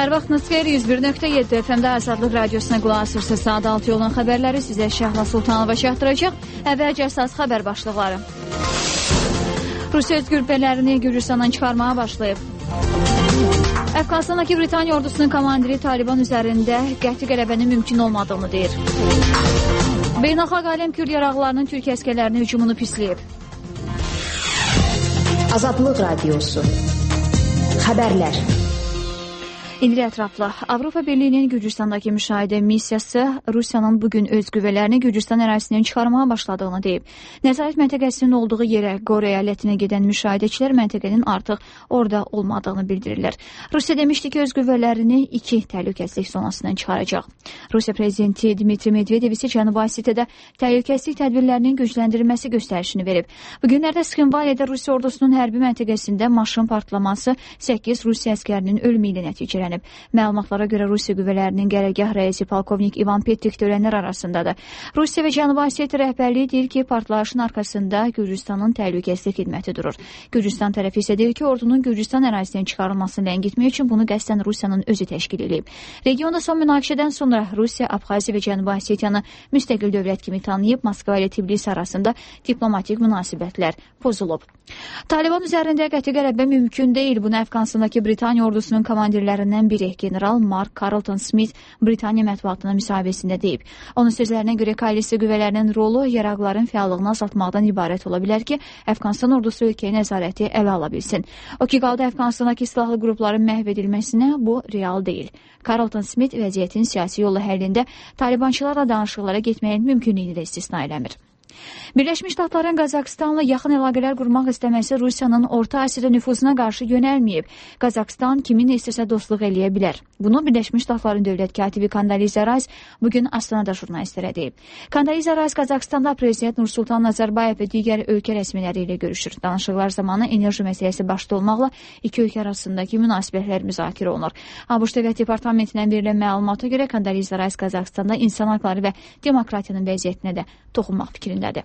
Hər vaxtınız xeyir, 101.7 FM-də Azadlıq Radiosuna qulaq asırsınız. Saat 6 yolun xəbərləri sizə Şəhla Sultanova çatdıracaq. Əvvəlcə əsas xəbər başlıqları. Rusiya öz qüvvələrini Gürcüstandan çıxarmağa başlayıb. Əfqanistandakı Britaniya ordusunun komandiri Taliban üzərində qəti qələbənin mümkün olmadığını deyir. Beynəlxalq aləm Kürd yaraqlarının Türkiyə əskərlərinin hücumunu pisləyib. Azadlıq Radiosu. Xəbərlər. İndi ətraflı. Avropa Birliyinin Gürcüstandakı müşahidə missiyası Rusiyanın bugün öz qüvvələrini Gürcüstan ərazisindən çıxarmağa başladığını deyib. Nəzarət məntəqəsinin olduğu yerə Qor əyalətinə gedən müşahidəçilər məntəqənin artıq orada olmadığını bildirirlər. Rusiya demişdi ki, öz qüvvələrini 2 təhlükəsizlik zonasından çıxaracaq. Rusiya prezidenti Dmitri Medvedev isə Cənubi Osetiyada təhlükəsizlik tədbirlərinin gücləndirilməsi göstərişini verib. Bu günlərdə Sxinvaliyada Rusiya ordusunun hərbi məntəqəsində maşın partlaması 8 Rusiya əskərinin ölümü ilə nəticələnib. Məlumatlara görə Rusiya qüvvələrinin qərargah rəisi polkovnik İvan Petrik ölənlər arasındadır. Rusiya və Cənubi Osetiya rəhbərliyi deyir ki, partlayışın arxasında Gürcüstanın təhlükəsizlik xidməti durur. Gürcüstan tərəfi isə deyir ki, ordunun Gürcüstan ərazisindən çıxarılmasını ləngitmək üçün bunu qəsdən Rusiyanın özü təşkil edib. Regionda son münaqişədən sonra Rusiya, Abxaziya və Cənubi Osetiyanı müstəqil dövlət kimi tanıyıb, Moskva ilə Tbilisi arasında diplomatik münasibətlər pozulub. Taliban üzərində qəti qələbə mümkün deyil. Bunu Əfqanistandakı Britaniya ordusunun komandirlərindən biri general Mark Carleton Smith Britaniya mətbuatına müsahibəsində deyib. Onun sözlərinə görə koalisiya qüvvələrinin rolu yaraqların fəallığını azaltmaqdan ibarət ola bilər ki, Əfqanistan ordusu ölkəyə nəzarəti ələ ala bilsin. O ki, qaldı Əfqanistandakı silahlı qrupların məhv edilməsinə, bu real deyil. Carleton Smith vəziyyətin siyasi yolla həllində talibançılarla danışıqlara getməyin mümkünlüyünü də istisna eləmir. Birləşmiş Ştatların Qazaxıstanla yaxın əlaqələr qurmaq istəməsi Rusiyanın Orta Asiyada nüfuzuna qarşı yönəlməyib. Qazaxıstan kiminlə istəsə dostluq eləyə bilər. Bunu Birləşmiş Ştatların dövlət katibi Kondoliza Rice bugün Astanada jurnalistlərə deyib. Kondoliza Rice Qazaxıstanda prezident Nursultan Nazarbayev və digər ölkə rəsmiləri ilə görüşür. Danışıqlar zamanı enerji məsələsi başda olmaqla iki ölkə arasındakı münasibətlər müzakirə olunur. ABŞ Dövlət Departamentindən verilən məlumata görə Kondoliza Rice Qazaxıstanda insan haqları və demokratiyanın vəziyyətinə də toxunmaq fikrindədir.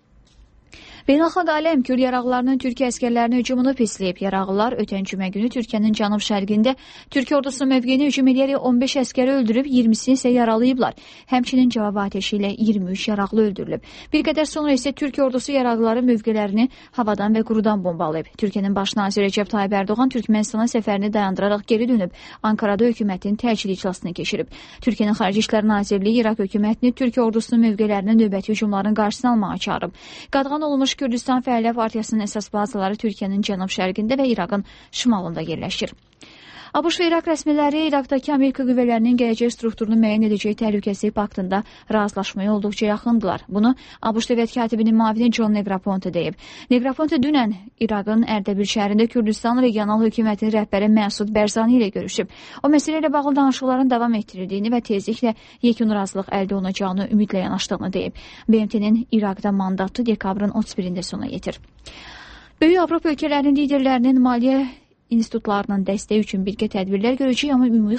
Beynəlxalq aləm Kürd yaraqlarının Türkiyə əskərlərinin hücumunu pisləyib. Yaraqlılar ötən cümə günü Türkiyənin cənub-şərqində Türkiyə ordusunun mövqeyini hücum edərək 15 əskəri öldürüb, 20-sini isə yaralayıblar. Həmçinin cavab atəşi ilə 23 yaraqlı öldürülüb. Bir qədər sonra isə Türkiyə ordusu yaraqlıların mövqelərini havadan və qurudan bombalayıb. Türkiyənin baş naziri Rəcəb Tayyip Ərdoğan Türkmənistana səfərini dayandıraraq geri dönüb. Ankarada hökumətin təcili iclasını keçirib. Türkiyənin Xarici İşlər Nazirliyi İraq hökumətini Türkiyə ordusunun mövqelərinin növbəti hücumların qarşısını almağa çağırıb. Qadağan olunmuş Kürdistan Fəhəllər Partiyasının əsas bazaları Türkiyənin cənub-şərqində və İraqın şimalında yerləşir. ABŞ və İraq rəsmiləri İraqdakı Amerika qüvvələrinin gələcək strukturunu müəyyən edəcək təhlükəsizlik paktında razılaşmaya olduqca yaxındılar. Bunu ABŞ dövlət katibinin müavini John Negroponte deyib. Negroponte dünən İraqın Ərdəbil şəhərində Kürdistan regional hökumətinin rəhbəri Məsud Bərzani ilə görüşüb. O məsələ ilə bağlı danışıqların davam etdirildiyini və tezliklə yekun razılıq əldə olunacağını ümidlə yanaşdığını deyib. BMT-nin İraqda mandatı dekabrın 31-də sona yetir. Böyük Avropa ölkələrinin liderlərinin maliyyə institutlarının dəstəyi üçün birgə tədbirlər görəcək, amma ümumi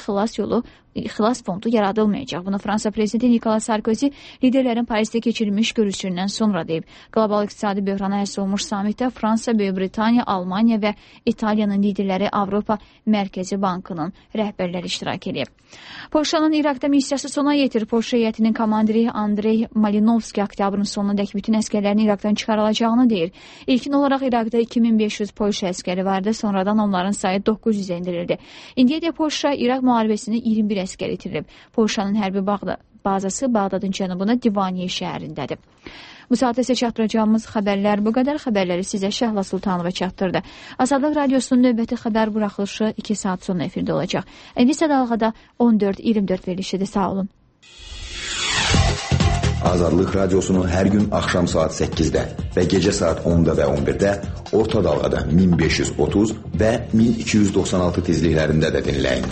xilas fondu yaradılmayacaq. Bunu Fransa prezidenti Nicolas Sarkozy liderlərin Parisdə keçirilmiş görüşündən sonra deyib. Qlobal iqtisadi böhrana həsr olmuş samitdə Fransa, Böyük Britaniya, Almaniya və İtaliyanın liderləri Avropa Mərkəzi Bankının rəhbərləri iştirak edib. Polşanın İraqda missiyası sona yetir. Polşa heyətinin komandiri Andrey Malinovski oktyabrın sonundakı bütün əskərlərin İraqdan çıxarılacağını deyir. İlkin olaraq İraqda 2500 Polşa əskəri vardı, sonradan onların sayı 900-ə endirildi. İndiyəcək Polşa İraq müharibəsini 21 əskər itirilib. Polşanın hərbi bazası Bağdadın cənubunda Divaniye şəhərindədir. Bu saatda isə çatdıracağımız xəbərlər bu qədər. Xəbərləri sizə Şəhla Sultanova çatdırdı. Azadlıq Radiosunun növbəti xəbər buraxılışı 2 saat sonra efirdə olacaq. Endisə dalğada 14-24 verilişidir. Sağ olun. Azadlıq Radiosunu hər gün axşam saat 8-də və gecə saat 10-da və 11-də orta dalğada 1530 və 1296 tezliklərində də dinləyin.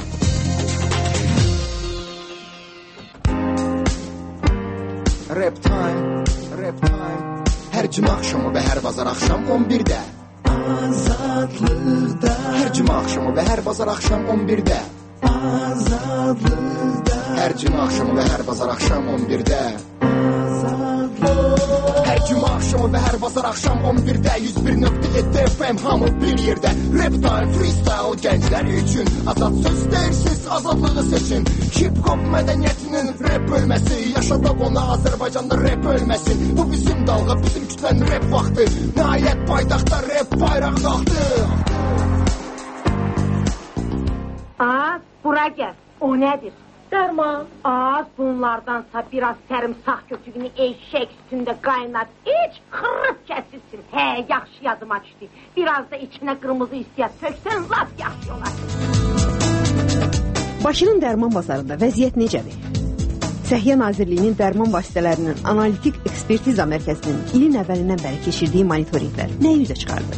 Rap time, rap time. Hər cümə axşamı və hər bazar axşam 11-də. Azadlıqda. Hər cümə axşamı və hər bazar axşam 11-də. Azadlıqda. Hər cümə axşamı və hər bazar axşam 11-də. Azadlıqda. Hər cümə axşamı axşamı və hər bazar axşam 11-də 101.7 FM hamı bir yerdə. Rap time, freestyle gənclər üçün azad söz deyirsiz, azadlığı seçin. Hip-hop mədəniyyətinin rap bölməsi, yaşadaq ona Azərbaycanda rap ölməsin. Bu bizim dalğa, bizim kütlənin rap vaxtı. Nəhayət paytaxtda rap bayraq qalxdı. Az, bura gəl. O nədir? Dərman. Az, bunlardansa biraz sərımsaq kötüyünü eşək üstündə qaynat. İç, xırıb kəsilsin. Hə, yaxşı yadıma düşdü. Biraz da içinə qırmızı istiyat töksən, laf yaxşı olar. Bakının dərman bazarında vəziyyət necədir? Səhiyyə Nazirliyinin dərman vasitələrinin analitik ekspertiza mərkəzinin ilin əvvəlindən bəri keçirdiyi monitorinqlər nə üzə çıxardı?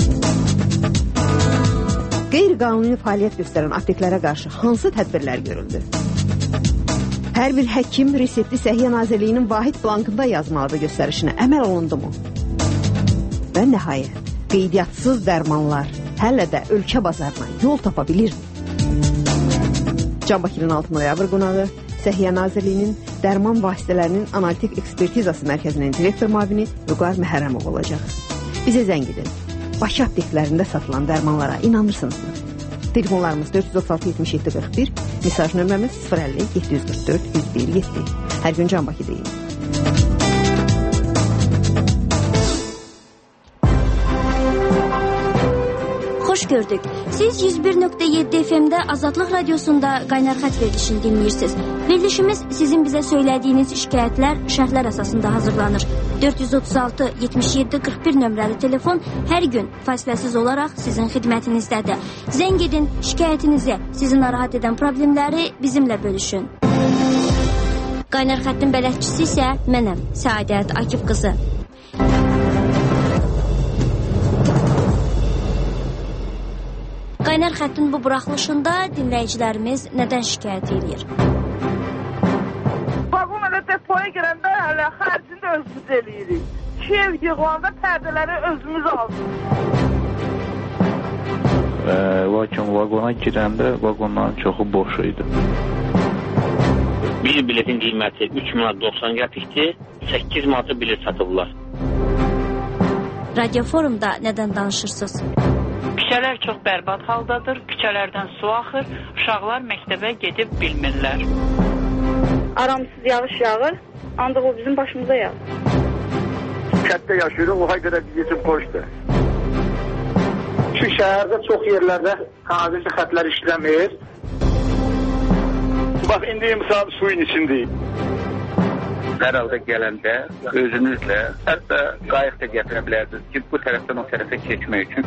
Qeyri-qanuni fəaliyyət göstərən apteklərə qarşı hansı tədbirlər görüldü? Hər bir həkim resepti Səhiyyə Nazirliyinin vahid blankında yazmalıdır göstərişinə əməl olundu mu? Və nəhayət, qeydiyyatssız dərmanlar hələ də ölkə bazarına yol tapa bilirmi? Can Bakının 6 noyabr qonağı Səhiyyə Nazirliyinin dərman vasitələrinin analitik ekspertizası mərkəzinin direktor müavini Vüqar Məhərrəmov olacaq. Bizə zəng edin. Bakı apteklərində satılan dərmanlara inanırsınızmı? Telefonlarımız 436-77-41, mesaj nömrəmiz 050-744-101-7. Hər gün Can Bakı deyin. Xoş gördük. Siz 101.7 FM'də Azadlıq Radiosunda Qaynar xət verilişini dinləyirsiniz. Verilişimiz sizin bizə söylədiyiniz şikayətlər, şərhlər əsasında hazırlanır. 436-77-41 nömrəli telefon hər gün fasiləsiz olaraq sizin xidmətinizdədir. Zəng edin, şikayətinizi, sizi narahat edən problemləri bizimlə bölüşün. Qaynar xəttin bələdçisi isə mənəm, Səadət Akif qızı. Qaynar xəttin bu buraxılışında dinləyicilərimiz nədən şikayət edir? Vaqon elə depoya girəndə hələ xərcini də özümüz eləyirik. Ev yığılanda pərdələri özümüz aldıq. Lakin vaqona girəndə vaqonların çoxu boş idi. Bir biletin qiyməti 3 manat 90 qəpikdir, 8 manatı bilet satıblar. Radio Forumda nədən danışırsınız? Küçələr çox bərbad haldadır, küçələrdən su axır, uşaqlar məktəbə gedib bilmirlər. Aramsız yağış yağır, ancaq o bizim başımıza yağır. Kətdə yaşayırıq, oha görə biz üçün xoşdur. Şu şəhərdə çox yerlərdə kanalizasiya xətləri işləmir. Bax, indi misal suyun içindəyim. Hər halda gələndə özünüzlə, hətta qayıq da gətirə bilərdiniz ki, bu tərəfdən o tərəfə keçmək üçün.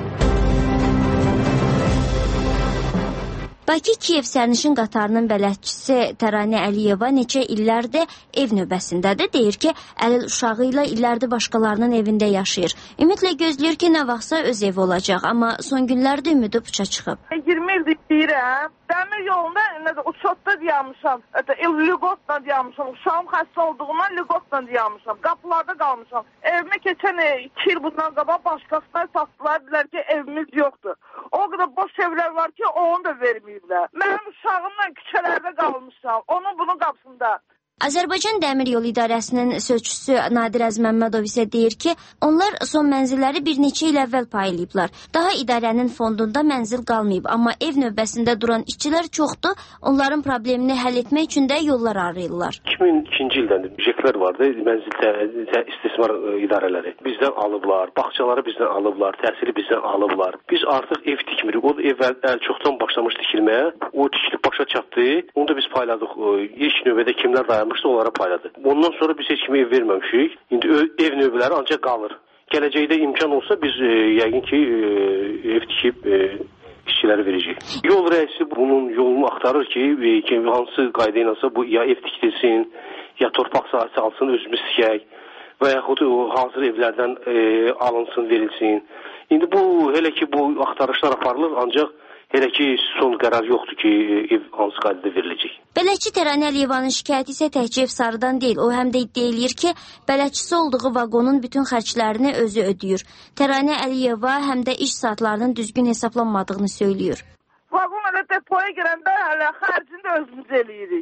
Bakı-Kiyev sərnişin qatarının bələdçisi Təranə Əliyeva neçə illərdir ev növbəsindədir. Deyir ki, əlil uşağı ilə illərdir başqalarının evində yaşayır. Ümidlə gözləyir ki, nə vaxtsa öz evi olacaq. Amma son günlərdə ümidi puça çıxıb. 20 ildir deyirəm. Dəmir yolunda uçotda dayanmışam. Lügotla dayanmışam. Uşağım xəstə olduğundan lügotla dayanmışam. Qapılarda qalmışam. Evimə keçən 2 il bundan qabaq başqasına satdılar. Dedilər ki, evimiz yoxdur. O qədər boş evlər var ki, onu da verməyiblər. Mənim uşağımla küçələrdə qalmışam. Onun bunun qapısında. Azərbaycan Dəmir Yolu İdarəsinin sözçüsü Nadir Əzməmmədov isə deyir ki, onlar son mənzilləri bir neçə il əvvəl paylayıblar. Daha idarənin fondunda mənzil qalmayıb, amma ev növbəsində duran işçilər çoxdur. Onların problemini həll etmək üçün də yollar arayırlar. 2002-ci ildən müjeklər vardı, mənzil istismar idarələri. Bizdən alıblar, bağçaları bizdən alıblar, təhsili bizdən alıblar. Biz artıq ev tikmirik. O ev çoxdan başlamış tikilməyə. O tikilib başa çatdı. Onu da biz payladıq. İlk növbədə kimlər dayanmışsa onlara payladı. Ondan sonra biz heç kimi ev verməmişik. İndi ev növbələri ancaq qalır. Gələcəkdə imkan olsa biz yəqin ki ev tikib işçiləri verəcək. Yol rəisi bunun yolunu axtarır ki, hansı qayda ilə bu ya ev tikilsin, ya torpaq sahəsi alsın, özümüz tikək və yaxud hazır evlərdən alınsın, verilsin. İndi bu, hələ ki bu axtarışlar aparılır, ancaq hələ ki son qərar yoxdur ki, ev hansı qaydada veriləcək. Bələdçi Təranə Əliyevanın şikayəti isə təkcə ev sarıdan deyil. O həm də iddia eləyir ki, bələdçisi olduğu vaqonun bütün xərclərini özü ödəyir. Təranə Əliyeva həm də iş saatlarının düzgün hesablanmadığını söylüyor. Vaqon elə depoya girəndə hələ xərcini də özümüz eləyirik.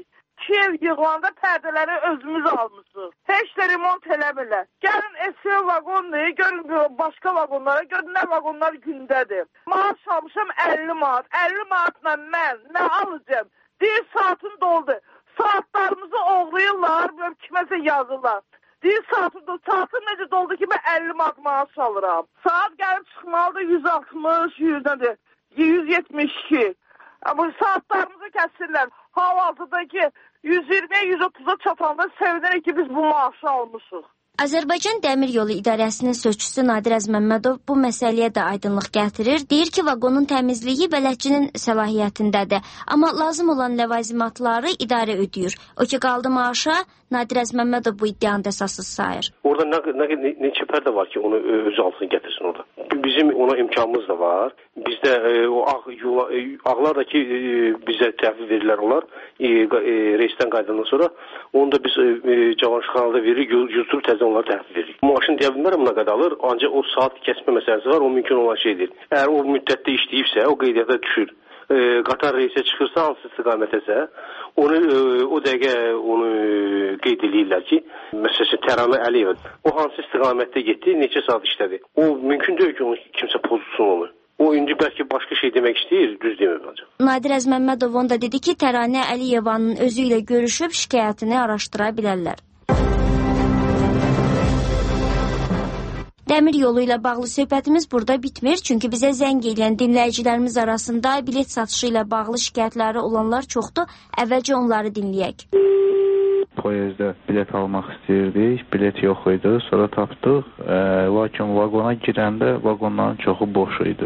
2 ev yığılanda pərdələri özümüz almışıq. Heç də remont eləmirlər. Gəlin SL vaqondur, görün başqa vaqonlara, görün nə vaqonlar gündədir. Maaş almışam 50 manat. 50 manatla mən nə alacağım? Deyir saatın doldu. Saatlarımızı oğlayırlar, böyle kiməsə yazırlar. Deyir saatın necə doldu ki, mən 50 manat maaş alıram. Saat gəlib çıxmalıdır 160, 172. Ama saatlarımızı kəsirlər. Hal-hazırdakı 120'ye 130'a çatanda sevinərək ki, biz bu maaşı almışıq. Azərbaycan Dəmir Yolu İdarəsinin sözçüsü Nadir Əzməmmədov bu məsələyə də aydınlıq gətirir. Deyir ki, vaqonun təmizliyi bələdçinin səlahiyyətindədir. Amma lazım olan ləvazimatları idarə ödəyir. O ki, qaldı maaşa, Nadir Əzməmmədov bu iddianı əsassız sayır. Orada neçə pərdə var ki, onu öz altına gətirsin orada. Bizim ona imkanımız da var. Bizdə o ağlar da ki, bizə təhvil verirlər onlar. Reisdən qaydandan sonra onu da biz Cavanşxanada veririk, yuturub təzə onları təhvil veririk. Maaşın deyə bilmərəm nə qədər alır, ancaq o saat kəsmə məsələsi var, o mümkün olan şeydir. Əgər o müddətdə işləyibsə, o qeydiyyata düşür. Qatar reisə çıxırsa, hansı istiqamətəsə, onu o dəqiqə onu qeyd edirlər ki, məsələn, Təranə Əliyeva o hansı istiqamətdə getdi, neçə saat işlədi. O mümkün deyil ki, onu kimsə pozulsun onu. O indi bəlkə başqa şey demək istəyir, düz demir ancaq. Nadir Əzməmmədov da dedi ki, Təranə Əliyevanın özü ilə görüşüb şikayətini araşdıra bilərlər. Dəmir yolu ilə bağlı söhbətimiz burada bitmir, çünki bizə zəng edən dinləyicilərimiz arasında bilet satışı ilə bağlı şikayətləri olanlar çoxdur. Əvvəlcə onları dinləyək. Poyezdə bilet almaq istəyirdik, bilet yox idi, sonra tapdıq, lakin vaqona girəndə vaqonların çoxu boş idi.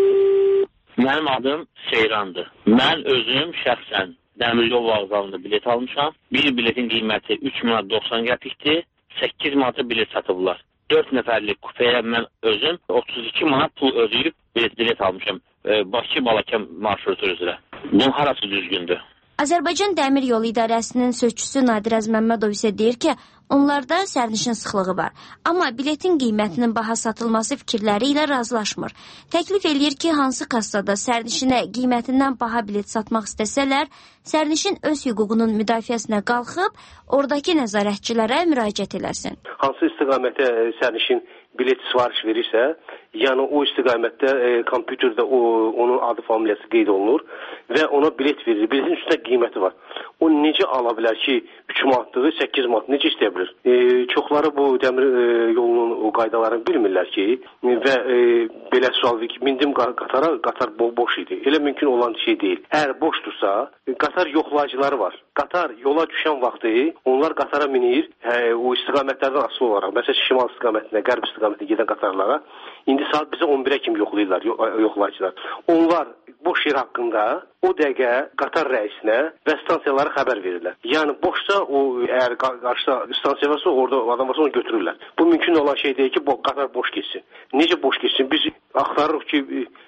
Mənim adım Seyrandır. Mən özüm şəxsən Dəmir yol vağzalında bilet almışam. Bir biletin qiyməti 3 manat 90 qəpikdir, 8 manata bilet satıblar. 4 nəfərlik kupəyə mən özüm 32 manat pul ödəyib bilet almışam. Bakı-Balakən marşrutu üzrə. Bunun harası düzgündür? Azərbaycan Dəmir Yolu İdarəsinin sözçüsü Nadir Əzməmmədov isə deyir ki, onlarda sərnişin sıxlığı var. Amma biletin qiymətinin baha satılması fikirləri ilə razılaşmır. Təklif eləyir ki, hansı kassada sərnişinə qiymətindən baha bilet satmaq istəsələr, sərnişin öz hüququnun müdafiəsinə qalxıb, oradakı nəzarətçilərə müraciət eləsin. Hansı istiqamətə sərnişin bilet sifariş verirsə, yəni o istiqamətdə kompüterdə onun adı familiyası qeyd olunur və ona bilet verilir. Biletin üstünə qiyməti var. O necə ala bilər ki, 3 manatlığı 8 manat necə istəyə bilər? Çoxları bu dəmir yolunun o qaydalarını bilmirlər ki və belə sual verir ki, mindim qatara, qatar boş idi. Elə mümkün olan şey deyil. Əgər boşdursa, qatar yoxlayıcıları var. Qatar yola düşən vaxtı onlar qatara minir, o istiqamətlərdən asılı olaraq. Məsələn, şimal istiqamətinə, qərb istiqamətinə gedən qatarlara indi saat bizə 11-ə kimi yoxlayırlar yoxlayıcılar. Onlar boş yer haqqında o dəqiqə qatar rəisinə və stansiyalara xəbər verirlər. Yəni boşsa, əgər qarşıda stansiya varsa, orada adam varsa onu götürürlər. Bu mümkün olan şey deyil ki, qatar boş geçsin. Necə boş geçsin? Biz axtarırıq ki,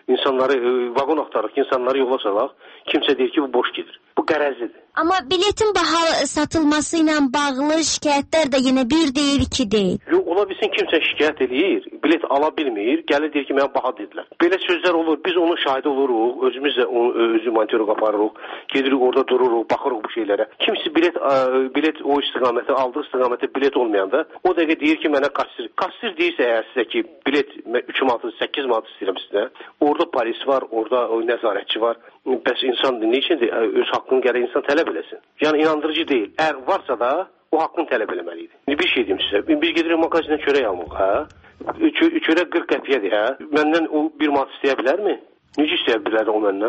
vaqon axtarırıq ki, insanları yola salaq. Kimsə deyir ki, bu boş gedir. Bu qərəzlidir. Amma biletin baha satılması ilə bağlı şikayətlər də yenə bir deyil, iki deyil. Yox, ola bilsin kimsə şikayət edir, bilet ala bilmir, gəlir deyir ki, mənə baha dedilər. Belə sözlər olur, biz onun şahidi oluruq, özümüz də özü monitörü qaparırıq, gedirik orada dururuq, baxırıq bu şeylərə. Kimisi bilet o istiqamətə, aldığı istiqamətə bilet olmayanda, o dəqiqə deyir ki, mənə kassir. Kassir deyirsə əgər sizə ki, bilet 3 manat, 8 manat istəyirəm sizə, orada polis var, orada nəzarətçi var. Bəs insan niçindir? Öz haqqını gərək insan tələb eləsin. Yəni inandırıcı deyil. Əgər varsa da o haqqını tələb eləməlidir. Bir şey deyim sizə. Biz gedirik mağazinə çörək almaq, hə? Çörək 40 qəpiyyədir, hə? Məndən o 1 manat istəyə bilərmi? Necə istəyə bilər o məndən?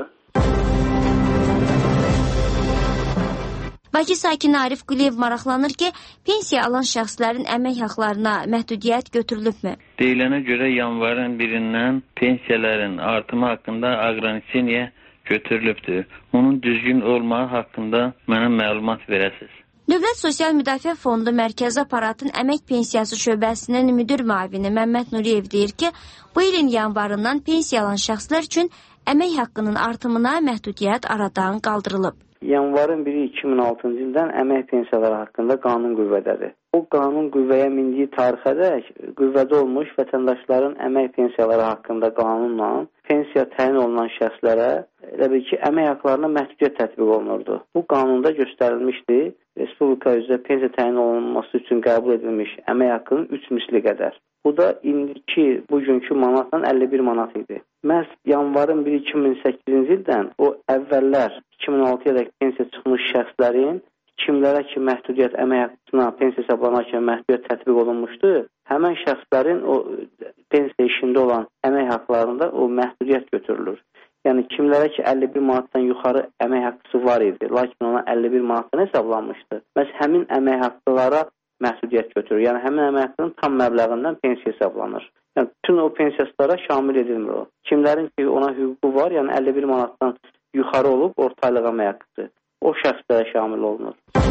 Bakı sakini Arif Quliyev maraqlanır ki, pensiya alan şəxslərin əmək haqlarına məhdudiyyət götürülübmü? Deyilənə görə yanvarın 1-dən pensiyaların artımı haqqında aqraniçeniya götürülübdür. Onun düzgün olmağı haqqında mənə məlumat verəsiniz. Dövlət Sosial Müdafiə Fondu Mərkəzi Aparatın Əmək Pensiyası şöbəsinin müdir müavini Məmməd Nuriyev deyir ki, bu ilin yanvarından pensiya alan şəxslər üçün əmək haqqının artımına məhdudiyyət aradan qaldırılıb. Yanvarın 1-i 2006-cı ildən əmək pensiyaları haqqında qanun qüvvədədir. O qanun qüvvəyə mindiyi tarixədək qüvvədə olmuş vətəndaşların əmək pensiyaları haqqında qanunla pensiya təyin olunan şəxslərə elə bil ki, əmək haqlarına məhdudiyyət tətbiq olunurdu. Bu qanunda göstərilmişdi. Respublika üzrə pensiya təyin olunması üçün qəbul edilmiş əmək haqqının 3 misli qədər. Bu da indiki, bugünkü manatla 51 manat idi. Məhz yanvarın 1 2008-ci ildən o əvvəllər 2006-ya dək pensiya çıxmış şəxslərin kimlərə ki məhdudiyyət əmək haqqına pensiya hesablanarkən məhdudiyyət tətbiq olunmuşdu, həmən şəxslərin o pensiya işində olan əmək haqlarında o məhdudiyyət götürülür. Yəni kimlərə ki 51 manatdan yuxarı əmək haqqısı var idi, lakin ona 51 manatdan hesablanmışdı. Məhz həmin əmək haqqılara məhdudiyyət götürür. Yəni həmin əmək haqqının tam məbləğindən pensiya hesablanır. Yəni bütün o pensiyaslara şamil edilmir o. Kimlərin ki ona hüququ var, yəni 51 manatdan yuxarı olub ortaylıq əmək haqqısı, o şəxslərə şamil olunur.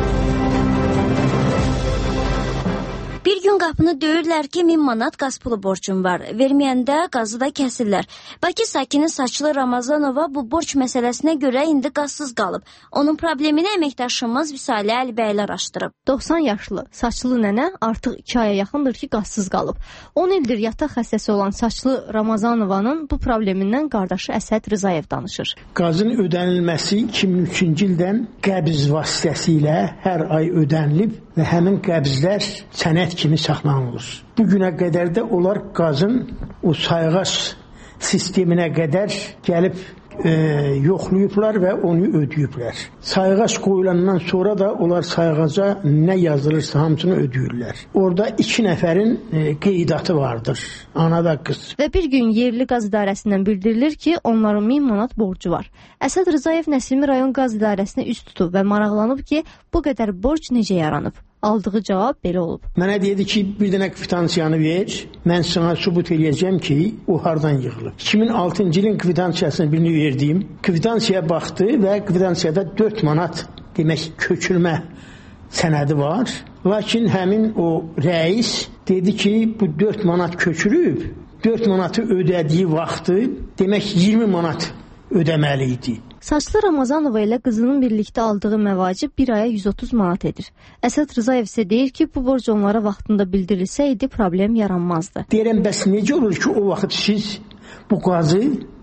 Bir gün qapını döyürlər ki, 1000 manat qaz pulu borcum var. Verməyəndə qazı da kəsirlər. Bakı sakini Saçlı Ramazanova bu borc məsələsinə görə indi qazsız qalıb. Onun problemini əməkdaşımız Vüsalə Əlibəyli araşdırıb. 90 yaşlı Saçlı nənə artıq 2 aya yaxındır ki, qazsız qalıb. 10 ildir yataq xəstəsi olan Saçlı Ramazanovanın bu problemindən qardaşı Əsəd Rızayev danışır. Qazın ödənilməsi 2003-cü ildən qəbz vasitəsilə hər ay ödənilib və həmin qəbzlər sənəd kimi saxlanılır. Bu günə qədər də onlar qazın o sayğac sisteminə qədər gəlib yoxlayıblar və onu ödəyiblər. Sayğac qoyulandan sonra da onlar sayğaca nə yazılırsa hamısını ödəyirlər. Orada 2 nəfərin qeydiyyatı vardır. Ana da qız. Və bir gün yerli qaz idarəsindən bildirilir ki, onların 1000 manat borcu var. Əsəd Rızayev Nəsimi rayon qaz idarəsinə üz tutub və maraqlanıb ki, bu qədər borc necə yaranıb? Aldığı cavab belə olub. Mənə dedi ki, bir dənə kvitansiyanı ver, mən sana sübut eləyəcəm ki, o hardan yığılıb. 2006-cı ilin kvitansiyasını birini verdim. Kvitansiyaya baxdı və kvitansiyada 4 manat demək köçülmə sənədi var. Lakin həmin o rəis dedi ki, bu 4 manat köçülüb, 4 manatı ödədiyi vaxtı demək 20 manat ödəməli idi. Saçlı Ramazanova ilə qızının birlikdə aldığı məvacib bir aya 130 manat edir. Əsəd Rızayev isə deyir ki, bu borc onlara vaxtında bildirilsəydi problem yaranmazdı. Deyirəm, bəs necə olur ki, o vaxt siz bu qazı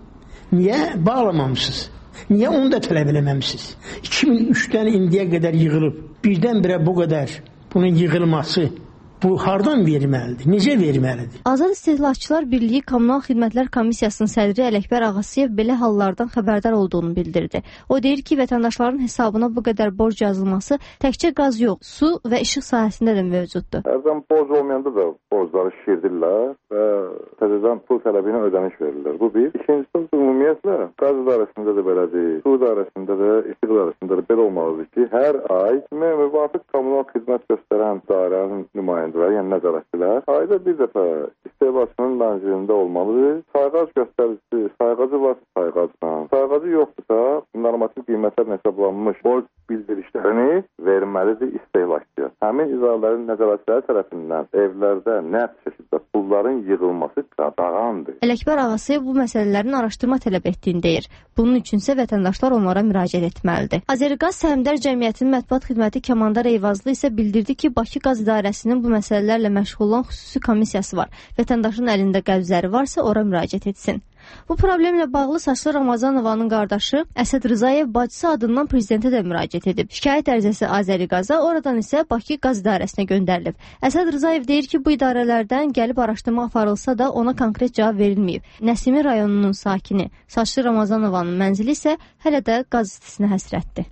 niyə bağlamamışsınız? Niyə onu da tələb eləməmişsiniz? 2003-dən indiyə qədər yığılıb, birdən-birə bu qədər bunun yığılması bu hardan verməlidir? Necə verməlidir? Azad İstehlakçılar Birliyi Kommunal Xidmətlər Komissiyasının sədri Ələkbər Ağasiyev belə hallardan xəbərdar olduğunu bildirdi. O deyir ki, vətəndaşların hesabına bu qədər borc yazılması təkcə qaz yox, su və işıq sahəsində də mövcuddur. Hərdən borc olmayanda da borcları şişirdirlər və təzədən pul tələbinə ödəniş verirlər. Bu bir. İkincisi, ümumiyyətlə, qaz idarəsində də belədir, su idarəsində də, işıq idarəsində də belə olmalıdır ki, hər ay müvafiq kommunal xidmət göstərən idarənin nümayəndə yəni nəzarətçilər ayda bir dəfə istehlakçının mənzilində olmalıdır. Sayğac göstəricisi, sayğacı varsa sayğacla, sayğacı yoxdursa normativ qiymətlər hesablanmış borc bildirişlərini verməlidir istehlakçıya. Həmin idarələrin nəzarətçiləri tərəfindən evlərdə nəf şəkildə pulların yığılması qadağandır. Ələkbər Ağasiyev bu məsələlərin araşdırma tələb etdiyini deyir. Bunun üçünsə vətəndaşlar onlara müraciət etməlidir. Azərqaz Səhmdar Cəmiyyətinin mətbuat xidməti Kəmandar Eyvazlı isə bildirdi ki, Bakı Qaz İdarəsinin bu məsələlərlə məşğul olan xüsusi komissiyası var. Vətəndaşın əlində qəbzləri varsa ora müraciət etsin. Bu problemlə bağlı Saçlı Ramazanovanın qardaşı Əsəd Rızayev bacısı adından prezidentə də müraciət edib. Şikayət ərizəsi Azəriqaza, oradan isə Bakı Qaz İdarəsinə göndərilib. Əsəd Rızayev deyir ki, bu idarələrdən gəlib araşdırma aparılsa da ona konkret cavab verilməyib. Nəsimi rayonunun sakini Saçlı Ramazanovanın mənzili isə hələ də qaz istisinə həsrətdir.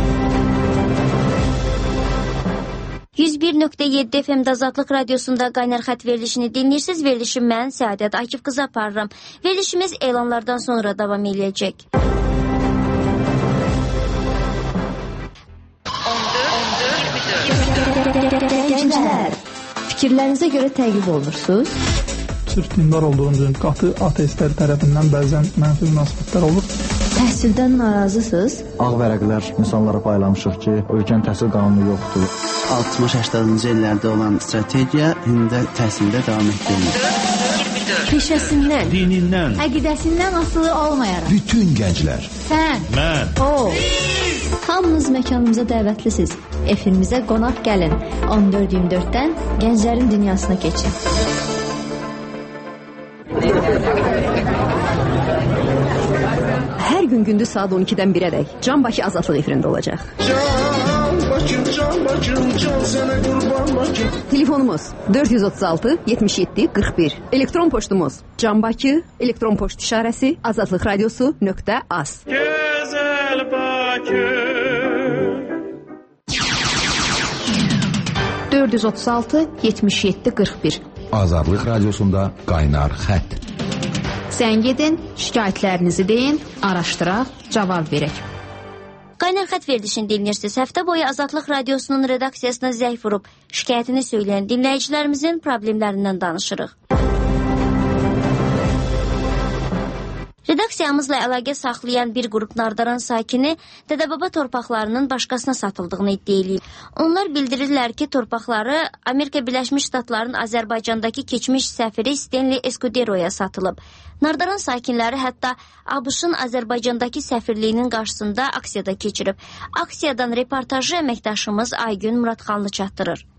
101.7 FM-də Azadlıq Radiosunda Qaynar Xət verilişini dinləyirsiniz. Verilişi mən Səadət Akif qızı aparıram. Verilişimiz elanlardan sonra davam edəcək. 14-24 Fikirlərinizə görə təqib olunursunuz? Sırf dindar olduğunuz üçün qatı ateistlər tərəfindən bəzən mənfi münasibətlər olur. Təhsildən narazısınız? Ağ vərəqlər insanlara paylamışıq ki, ölkənin təhsil qanunu yoxdur. 60-80-cı illərdə olan strategiya indi təhsildə davam etdirilir. Peşəsindən, dinindən, əqidəsindən asılı olmayaraq. Bütün gənclər. Sən, mən, o. Hamınız məkanımıza dəvətlisiniz. Efimizə qonaq gəlin. 14-24-dən gənclərin dünyasına keçin. Hər Hər gün gündüz saat 12-dən 1-ədək Can Bakı Azadlıq efirində olacaq. Can sənə qurban Bakı. Telefonumuz 436 77 41. Elektron poçtumuz canbakı, elektron poçt işarəsi azadlıqradiosu.az. Gözəl Bakı. 436 77 41. Azadlıq radiosunda qaynar xətt. Zəng edin, şikayətlərinizi deyin, araşdıraq, cavab verək. Qaynar xətt verilişini dinləyirsiniz. Həftə boyu Azadlıq Radiosunun redaksiyasına zəng vurub şikayətini söyləyən dinləyicilərimizin problemlərindən danışırıq. Redaksiyamızla əlaqə saxlayan bir qrup Nardaran sakini Dədəbaba torpaqlarının başqasına satıldığını iddia edib. Onlar bildirirlər ki, torpaqları Amerika Birləşmiş Ştatlarının Azərbaycandakı keçmiş səfiri Stanley Escudero'ya satılıb. Nardaran sakinləri hətta ABŞ-ın Azərbaycandakı səfirliyinin qarşısında aksiyada keçirib. Aksiyadan reportajı əməkdaşımız Aygün Muradxanlı çatdırır.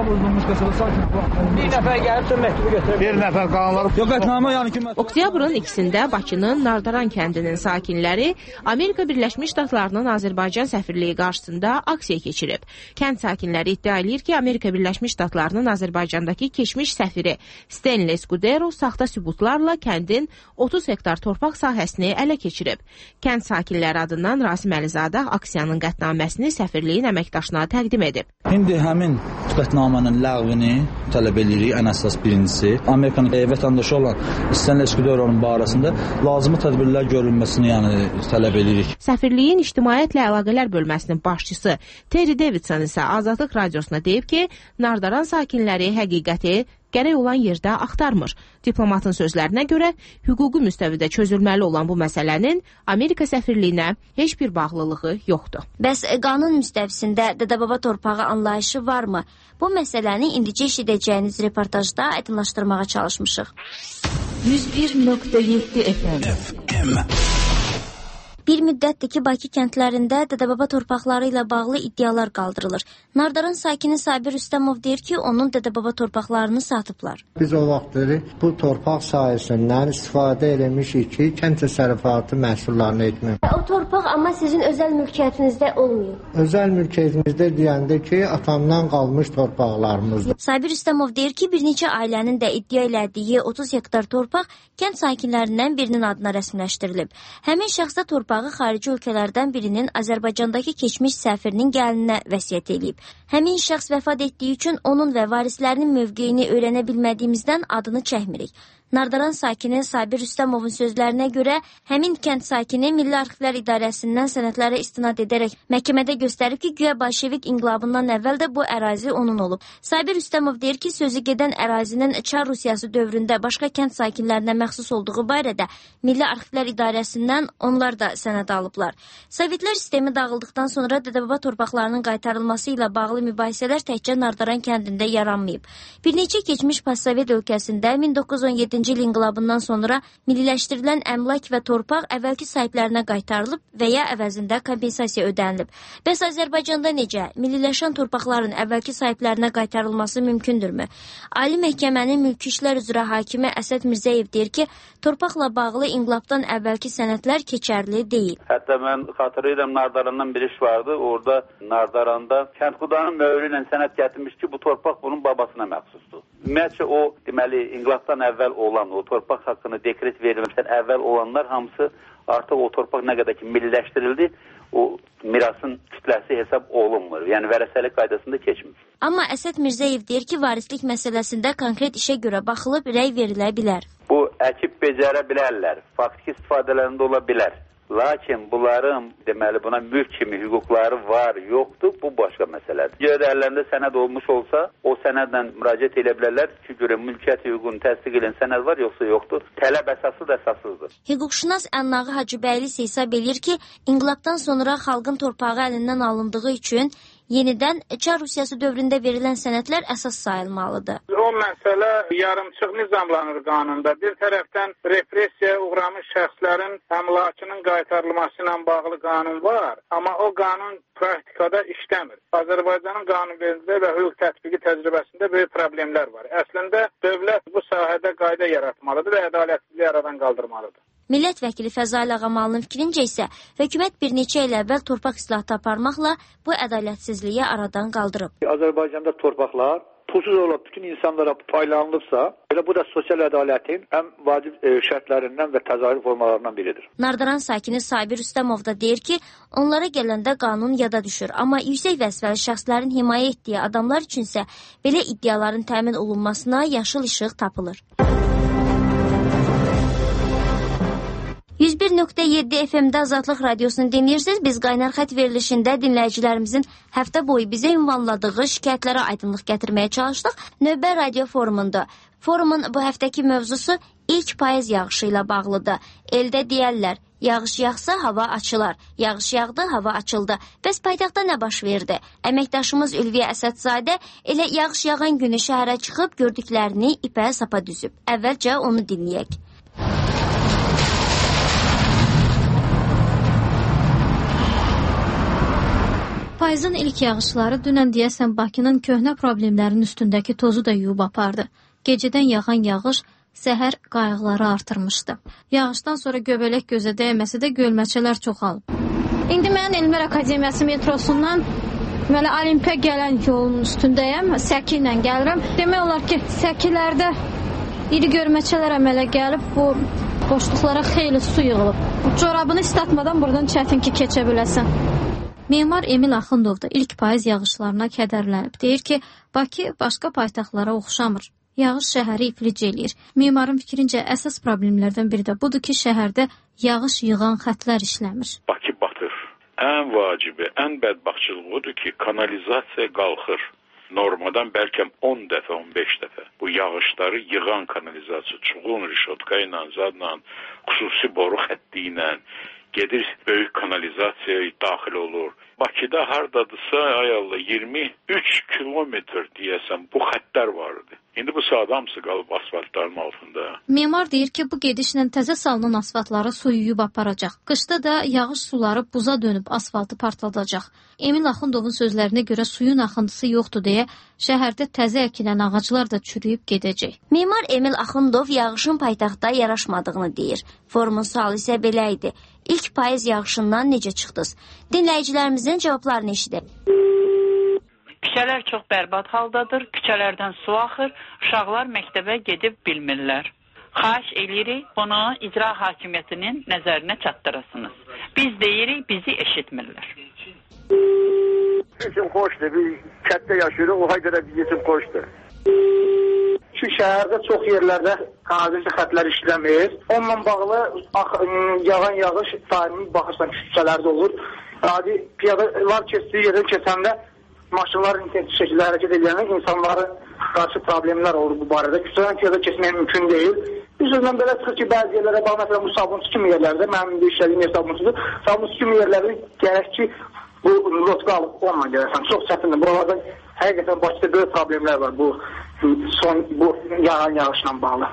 Bir nəfər gəlibsə məktubu götürür. Bir nəfər qalanlar. Yox, qətnamə yəni ki. Oktyabrın 2-də Bakının Nardaran kəndinin sakinləri Amerika Birləşmiş Ştatlarının Azərbaycan səfirliyi qarşısında aksiya keçirib. Kənd sakinləri iddia edir ki, Amerika Birləşmiş Ştatlarının Azərbaycandakı keçmiş səfiri Stanley Escudero saxta sübutlarla kəndin 30 hektar torpaq sahəsini ələ keçirib. Kənd sakinləri adından Rasim Əlizadə aksiyanın qətnaməsini səfirliyin əməkdaşına təqdim edib. İndi həmin qətnamənin ləğvini tələb edirik. Ən əsas birincisi, Amerikanın vətəndaşı olan Stanley Escudero'nun barəsində lazımi tədbirlər görülməsini tələb edirik. Səfirliyin İctimaiyyətlə Əlaqələr bölməsinin başçısı Terry Davidson isə Azadlıq radiosuna deyib ki, Nardaran sakinləri həqiqəti gərək olan yerdə axtarmır. Diplomatın sözlərinə görə, hüquqi müstəvidə çözülməli olan bu məsələnin Amerika səfirliyinə heç bir bağlılığı yoxdur. Bəs qanun müstəvisində Dədəbaba torpağı anlayışı varmı? Bu məsələni indicə eşidəcəyiniz reportajda aydınlaşdırmağa çalışmışıq. 101.7 FM. Bir müddətdir ki, Bakı kəndlərində Dədəbaba torpaqları ilə bağlı iddialar qaldırılır. Nardaran sakini Sabir Rüstəmov deyir ki, onun Dədəbaba torpaqlarını satıblar. Biz o vaxtları bu torpaq sahəsindən istifadə eləmişik ki, kənd təsərrüfatı məhsullarını etmək. O torpaq amma sizin özəl mülkiyyətinizdə olmuyor. Özəl mülkiyyətimizdə deyəndə ki, atamdan qalmış torpaqlarımızdır. Sabir Rüstəmov deyir ki, bir neçə ailənin də iddia elədiyi 30 hektar torpaq kənd sakinlərindən birinin adına rəsmiləşdirilib. Həmin şəxsdə torpaq xarici ölkələrdən birinin Azərbaycandakı keçmiş səfirinin gəlininə vəsiyyət edib. Həmin şəxs vəfat etdiyi üçün onun və varislərinin mövqeyini öyrənə bilmədiyimizdən adını çəkmirik. Nardaran sakini Sabir Rüstəmovun sözlərinə görə həmin kənd sakini Milli Arxivlər İdarəsindən sənədlərə istinad edərək məhkəmədə göstərib ki, güya Bolşevik inqilabından əvvəl də bu ərazi onun olub. Sabir Rüstəmov deyir ki, sözü gedən ərazinin Çar Rusiyası dövründə başqa kənd sakinlərinə məxsus olduğu barədə Milli Arxivlər İdarəsindən onlar da sənəd alıblar. Sovetlər sistemi dağıldıqdan sonra Dədəbaba torpaqlarının qaytarılması ilə bağlı mübahisələr təkcə Nardaran kəndində yaranmayıb. Bir neçə keçmiş postsovet ölkəsində 1917-ci il inqilabından sonra milliləşdirilən əmlak və torpaq əvvəlki sahiblərinə qaytarılıb və ya əvəzində kompensasiya ödənilib. Bəs Azərbaycanda necə? Milliləşən torpaqların əvvəlki sahiblərinə qaytarılması mümkündürmü? Ali Məhkəmənin Mülki İşlər üzrə hakimi Əsəd Mirzəyev deyir ki, torpaqla bağlı inqilabdan əvvəlki sənədlər keçərli deyil. Hətta mən xatırlayıram, Nardarandan bir iş vardı. Orada Nardaranda kəndxudanın möhürü ilə sənəd gətirmiş ki, bu torpaq bunun babasına məxsusdur. Ümumiyyətcə o, deməli, inqilabdan əvvəl olan, o torpaq haqqını dekret verilmişdən əvvəl olanlar hamısı artıq o torpaq nə qədər ki milliləşdirildi, o mirasın kütləsi hesab olunmur. Yəni vərəsəlik qaydasında keçmir. Amma Əsəd Mirzəyev deyir ki, varislik məsələsində konkret işə görə baxılıb rəy verilə bilər. Bu əkib becərə bilərlər, faktiki istifadələrində ola bilər. Lakin bunların, deməli, buna mülk kimi hüquqları var, yoxdur, bu başqa məsələdir. Görə əllərində sənəd olmuş olsa, o sənədlə müraciət edə bilərlər ki, görə mülkiyyət hüququnu təsdiq edən sənəd var, yoxsa yoxdur. Tələb əsası da əsassızdır. Hüquqşünas Ənnağı Hacıbəyli isə hesab edir ki, inqilabdan sonra xalqın torpağı əlindən alındığı üçün yenidən Çar Rusiyası dövründə verilən sənədlər əsas sayılmalıdır. O məsələ yarımçıq nizamlanır qanunda. Bir tərəfdən repressiyaya uğramış şəxslərin əmlakının qaytarılması ilə bağlı qanun var, amma o qanun praktikada işləmir. Azərbaycanın qanunvericiliyi və hüquq tətbiqi təcrübəsində böyük problemlər var. Əslində dövlət bu sahədə qayda yaratmalıdır və ədalətsizliyi aradan qaldırmalıdır. Millət vəkili Fəzail Ağamalının fikrincə isə hökumət bir neçə il əvvəl torpaq islahatı aparmaqla bu ədalətsizliyi aradan qaldırıb. Azərbaycanda torpaqlar pulsuz olub bütün insanlara paylanılıbsa, elə bu da sosial ədalətin ən vacib şərtlərindən və təzahür formalarından biridir. Nardaran sakini Sabir Rüstəmov da deyir ki, onlara gələndə qanun yada düşür, amma yüksək vəzifəli şəxslərin himayə etdiyi adamlar üçünsə belə iddiaların təmin olunmasına yaşıl işıq tapılır. 101.7 FM-də Azadlıq Radiosunu dinləyirsiniz. Biz Qaynar Xət verilişində dinləyicilərimizin həftə boyu bizə ünvanladığı şikayətlərə aydınlıq gətirməyə çalışdıq. Növbə radio forumunda. Forumun bu həftəki mövzusu ilk payız yağışı ilə bağlıdır. Eldə deyərlər, yağış yağsa hava açılar, yağış yağdı, hava açıldı. Bəs paytaxtda nə baş verdi? Əməkdaşımız Ülviyə Əsədzadə elə yağış yağan günü şəhərə çıxıb gördüklərini ipə sapa düzüb. Əvvəlcə onu dinləyək. Payızın ilk yağışları dünən deyəsən Bakının köhnə problemlərin üstündəki tozu da yuyub apardı. Gecədən yağan yağış səhər qayğıları artırmışdı. Yağışdan sonra göbələk gözə dəyməsə də gölməçələr çoxalıb. İndi mən Elmlər Akademiyası metrosundan Olimpiya gələn yolun üstündəyəm. Səki ilə gəlirəm. Demək olar ki, səkilərdə iri gölməçələr əmələ gəlib, bu boşluqlara xeyli su yığılıb. Corabını islatmadan buradan çətin ki, keçə biləsən. Memar Emil Axundov da ilk payız yağışlarına kədərlənib. Deyir ki, Bakı başqa paytaxtlara oxşamır. Yağış şəhəri iflic eləyir. Memarın fikrincə əsas problemlərdən biri də budur ki, şəhərdə yağış yığan xətlər işləmir. Bakı batır. Ən vacibi, ən bədbaxtçılıq odur ki, kanalizasiya qalxır. Normadan bəlkə 10 dəfə, 15 dəfə. Bu yağışları yığan kanalizasiya, çuğun, rişotka ilə, zadla, xüsusi boru xətti ilə gedir, böyük kanalizasiyaya daxil olur. Bakıda hardadırsa, ay Allah, 23 kilometr deyəsən bu xəttlər vardı. İndi bu sadamsı qalıb asfaltların altında. Memar deyir ki, bu gedişlə təzə salınan asfaltları su yuyub aparacaq. Qışda da yağış suları buza dönüb asfaltı partladacaq. Emil Axundovun sözlərinə görə suyun axıntısı yoxdur deyə şəhərdə təzə əkilən ağaclar da çürüyüb gedəcək. Memar Emil Axundov yağışın paytaxtda yaraşmadığını deyir. Forumun sualı isə belə idi. İlk payız yağışından necə çıxdınız? Dinləyicilərimizin cavablarını eşidək. Küçələr çox bərbad haldadır, küçələrdən su axır, uşaqlar məktəbə gedib bilmirlər. Xahiş edirik, bunu icra hakimiyyətinin nəzərinə çatdırasınız. Biz deyirik, bizi eşitmirlər. Bizim xoşdur, biz kətdə yaşayırıq, oha görə bizim xoşdur. Şu şəhərdə çox yerlərdə kanalizasiya xətləri işləmir. Onunla bağlı yağan yağış daimi baxırsan küçələrdə olur. Adi piyadalar keçdiyi yerdən keçəndə maşınların intensiv şəkildə hərəkət edilənə insanların qarşı problemlər olur bu barədə. Küçədən piyada keçmək mümkün deyil. Biz özdən belə çıxır ki, bəzi yerlərə, məsələn, bu sabunçu kimi yerlərdə, mənim indi işlədiyim yer sabunçudur. Sabunçu kimi yerlərdə gərək ki, bu lotka alıb onunla gəlirsən. Çox çətindir. Buralarda həqiqətən Bakıda böyük problemlər var bu yağan yağışla bağlı.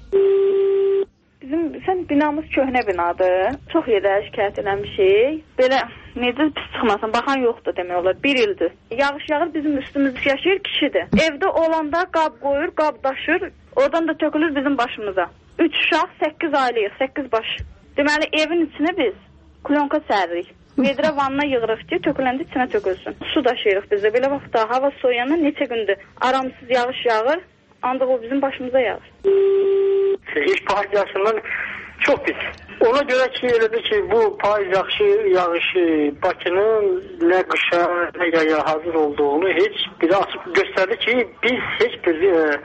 Bizim binamız köhnə binadır. Çox yerdə şikayət eləmişik. Belə necə pis çıxmasın, baxan yoxdur demək olar. 1 ildir. Yağış yağır, bizim üstümüzdə yaşayır kişidir. Evdə olanda qab qoyur, qab daşır. Oradan da tökülür bizim başımıza. 3 uşaq, 8 aylıyıq, 8 baş. Deməli, evin içinə biz klonka səririk. Vedrə vanna yığırıq ki, töküləndə içinə tökülsün. Su daşıyırıq biz də. Belə vaxtda hava soyuyanda neçə gündür aramsız yağış yağır, ancaq o bizim başımıza yağır. İlk payız yağışından çok pis. Ona göre ki, elədir ki, bu payız yağışı Bakının nə qışa, nə yaya hazır olduğunu heç biri açıb göstərdi ki, biz heç bir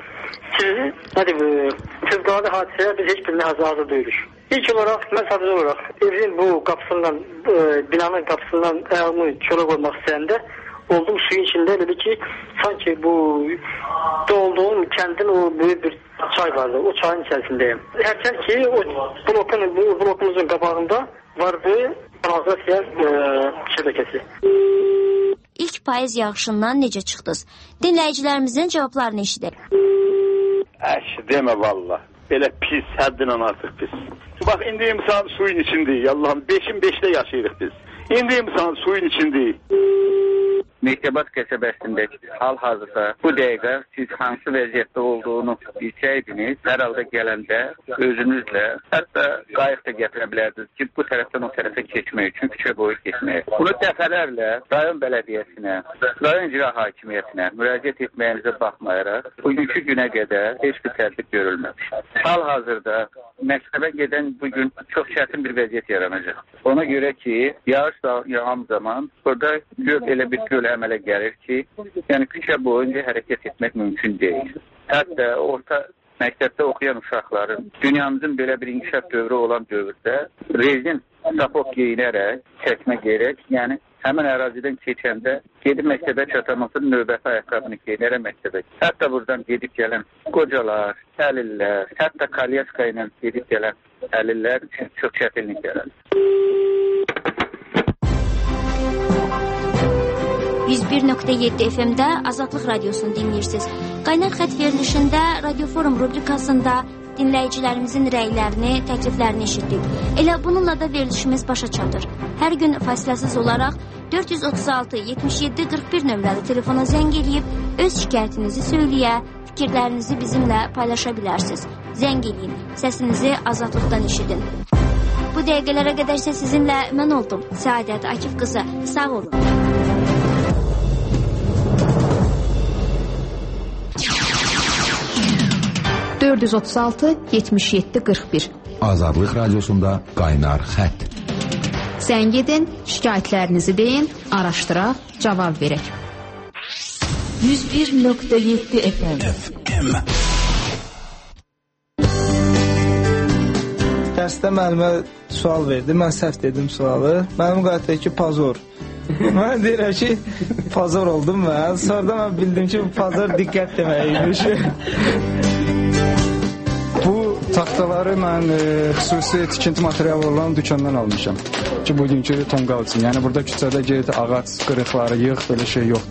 fövqəladə hadisəyə biz heç birinə hazır deyilik. İlk olaraq, mən sadəcə olaraq evin bu qapısından, binanın qapısından ayağımı çölə qoymaq istəyəndə oldum suyun içində, dedi ki, sanki bu dolduğum kəndin o böyük bir çay vardı, o çayın içərisindəyim. Hərçən ki, bu blokumuzun qabağında vardı kanalizasiya şəbəkəsi. İlk payız yağışından necə çıxdınız? Dinləyicilərimizin cavablarını eşidək. Demə valla, belə pis, həddindən artıq pis. Bax, indi imsan suyun içindəyik, Allah'ım, 5'in 5'də yaşayırıq biz. İndi imsan suyun içindəyik. Mehribat qəsəbəsində hal-hazırda bu dəqiqə siz hansı vəziyyətdə olduğunu bilsəydiniz, hər halda gələndə özünüzlə, hətta qayıq da gətirə bilərdiniz ki, bu tərəfdən o tərəfə keçmək üçün küçə boyu keçməyə. Bunu dəfələrlə rayon bələdiyyəsinə, rayon icra hakimiyyətinə müraciət etməyinizə baxmayaraq, bugünkü günə qədər heç bir tədbir görülməmiş. Hal-hazırda məktəbə gedən bugün çox çətin bir vəziyyət yaranacaq. Ona görə ki, yağış yağan zaman burada elə bir göl əmələ gəlir ki, yəni küçə boyunca hərəkət etmək mümkün deyil. Hətta orta məktəbdə oxuyan uşaqların dünyamızın belə bir inkişaf dövrü olan dövrdə rezin sapok geyinərək, çəkmə gerək, yəni həmin ərazidən keçəndə gedib məktəbə çatamasın növbəti ayaqqabını geyinərək məktəbə. Hətta buradan gedib gələn qocalar, əlillər, hətta kalyaska ilə gedib gələn əlillər üçün çox çətinlik yaranır. 101.7 FM-də Azadlıq Radiosunu dinləyirsiniz. Qaynar xətt verilişində Radioforum rubrikasında dinləyicilərimizin rəylərini, təkliflərini eşitdik. Elə bununla da verilişimiz başa çatır. Hər gün fasiləsiz olaraq 436-77-41 nömrəli telefona zəng eləyib öz şikayətinizi söyləyə, fikirlərinizi bizimlə paylaşa bilərsiniz. Zəng eləyin, səsinizi azadlıqdan eşidin. Bu dəqiqələrə qədər isə sizinlə mən oldum. Səadət Akif qızı, sağ olun. (436-77-41) Azadlıq Radiosunda Qaynar Xətt. Zəng edin, şikayətlərinizi deyin, araşdıraq, cavab verək. 101.7 FM. Dərsdə müəllimə sual verdi, mən səhv dedim sualı. Mənim qayıtdı ki, pazor. Mən deyirəm ki, pazor oldum mən. Sonra mən bildim ki, pazor diqqət deməkmiş. Bu taxtaları mən xüsusi tikinti materialı olan dükandan almışam. Ki, bugünkü tonqal üçün. Yəni, burada küçədə geydi, ağac qırıqları yığ, belə şey yox.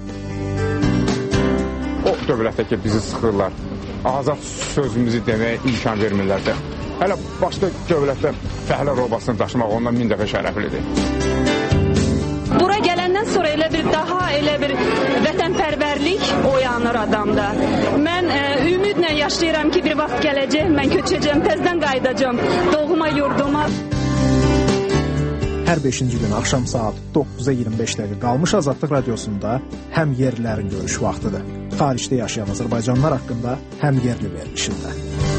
O dövlətdə ki, bizi sıxırlar. Azad sözümüzü deməyə imkan vermirlər də. Hələ başqa dövlətdə fəhlə robasını daşımaq ondan 1000 dəfə şərəflidir. Bura gələndən sonra elə bir vətənpərvərlik oyanır adamda. Mən ümidlə yaşayıram ki, bir vaxt gələcək, mən köçəcəm, təzdən qayıdacam doğma yurduma. Hər 5-ci gün axşam saat 9-a 25 dəqiqə qalmış Azadlıq Radiosunda həm yerlilərin görüş vaxtıdır. Xaricdə yaşayan Azərbaycanlılar haqqında həm yerli verilişində.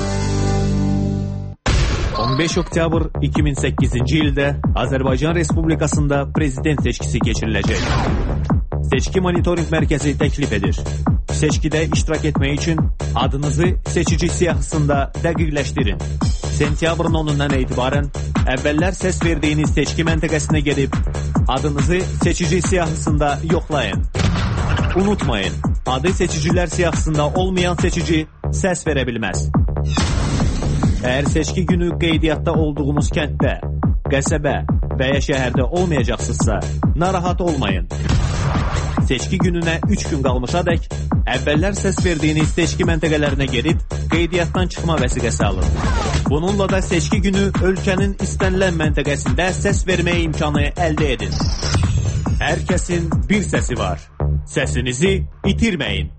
15 oktyabr 2008-ci ildə Azərbaycan Respublikasında prezident seçkisi keçiriləcək. Seçki monitoring mərkəzi təklif edir. Seçkidə iştirak etmək üçün adınızı seçici siyahısında dəqiqləşdirin. Sentyabrın 10-undan etibarən əvvəllər səs verdiyiniz seçki məntəqəsinə gedib adınızı seçici siyahısında yoxlayın. Unutmayın, adı seçicilər siyahısında olmayan seçici səs verə bilməz. Əgər seçki günü qeydiyyatda olduğunuz kənddə, qəsəbə və ya şəhərdə olmayacaqsınızsa, narahat olmayın. Seçki gününə 3 gün qalmışadək, əvvəllər səs verdiyiniz seçki məntəqələrinə gedib, qeydiyyatdan çıxma vəsiqəsi alın. Bununla da seçki günü ölkənin istənilən məntəqəsində səs verməyə imkanı əldə edin. Hər kəsin bir səsi var. Səsinizi itirməyin.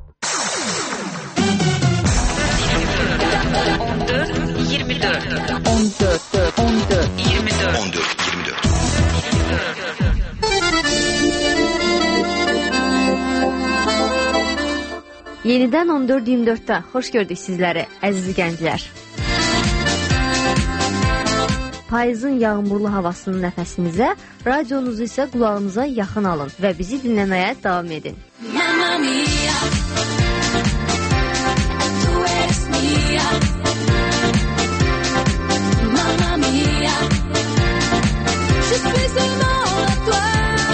14-24 Yenidən 14-24-də xoş gördük sizləri, əziz gənclər. Payızın yağmurlu havasının nəfəsinizə, radionuzu isə qulağınıza yaxın alın və bizi dinləməyə davam edin. Mamma mia, tu eres mia. Mamma mia, je suis seulement à toi.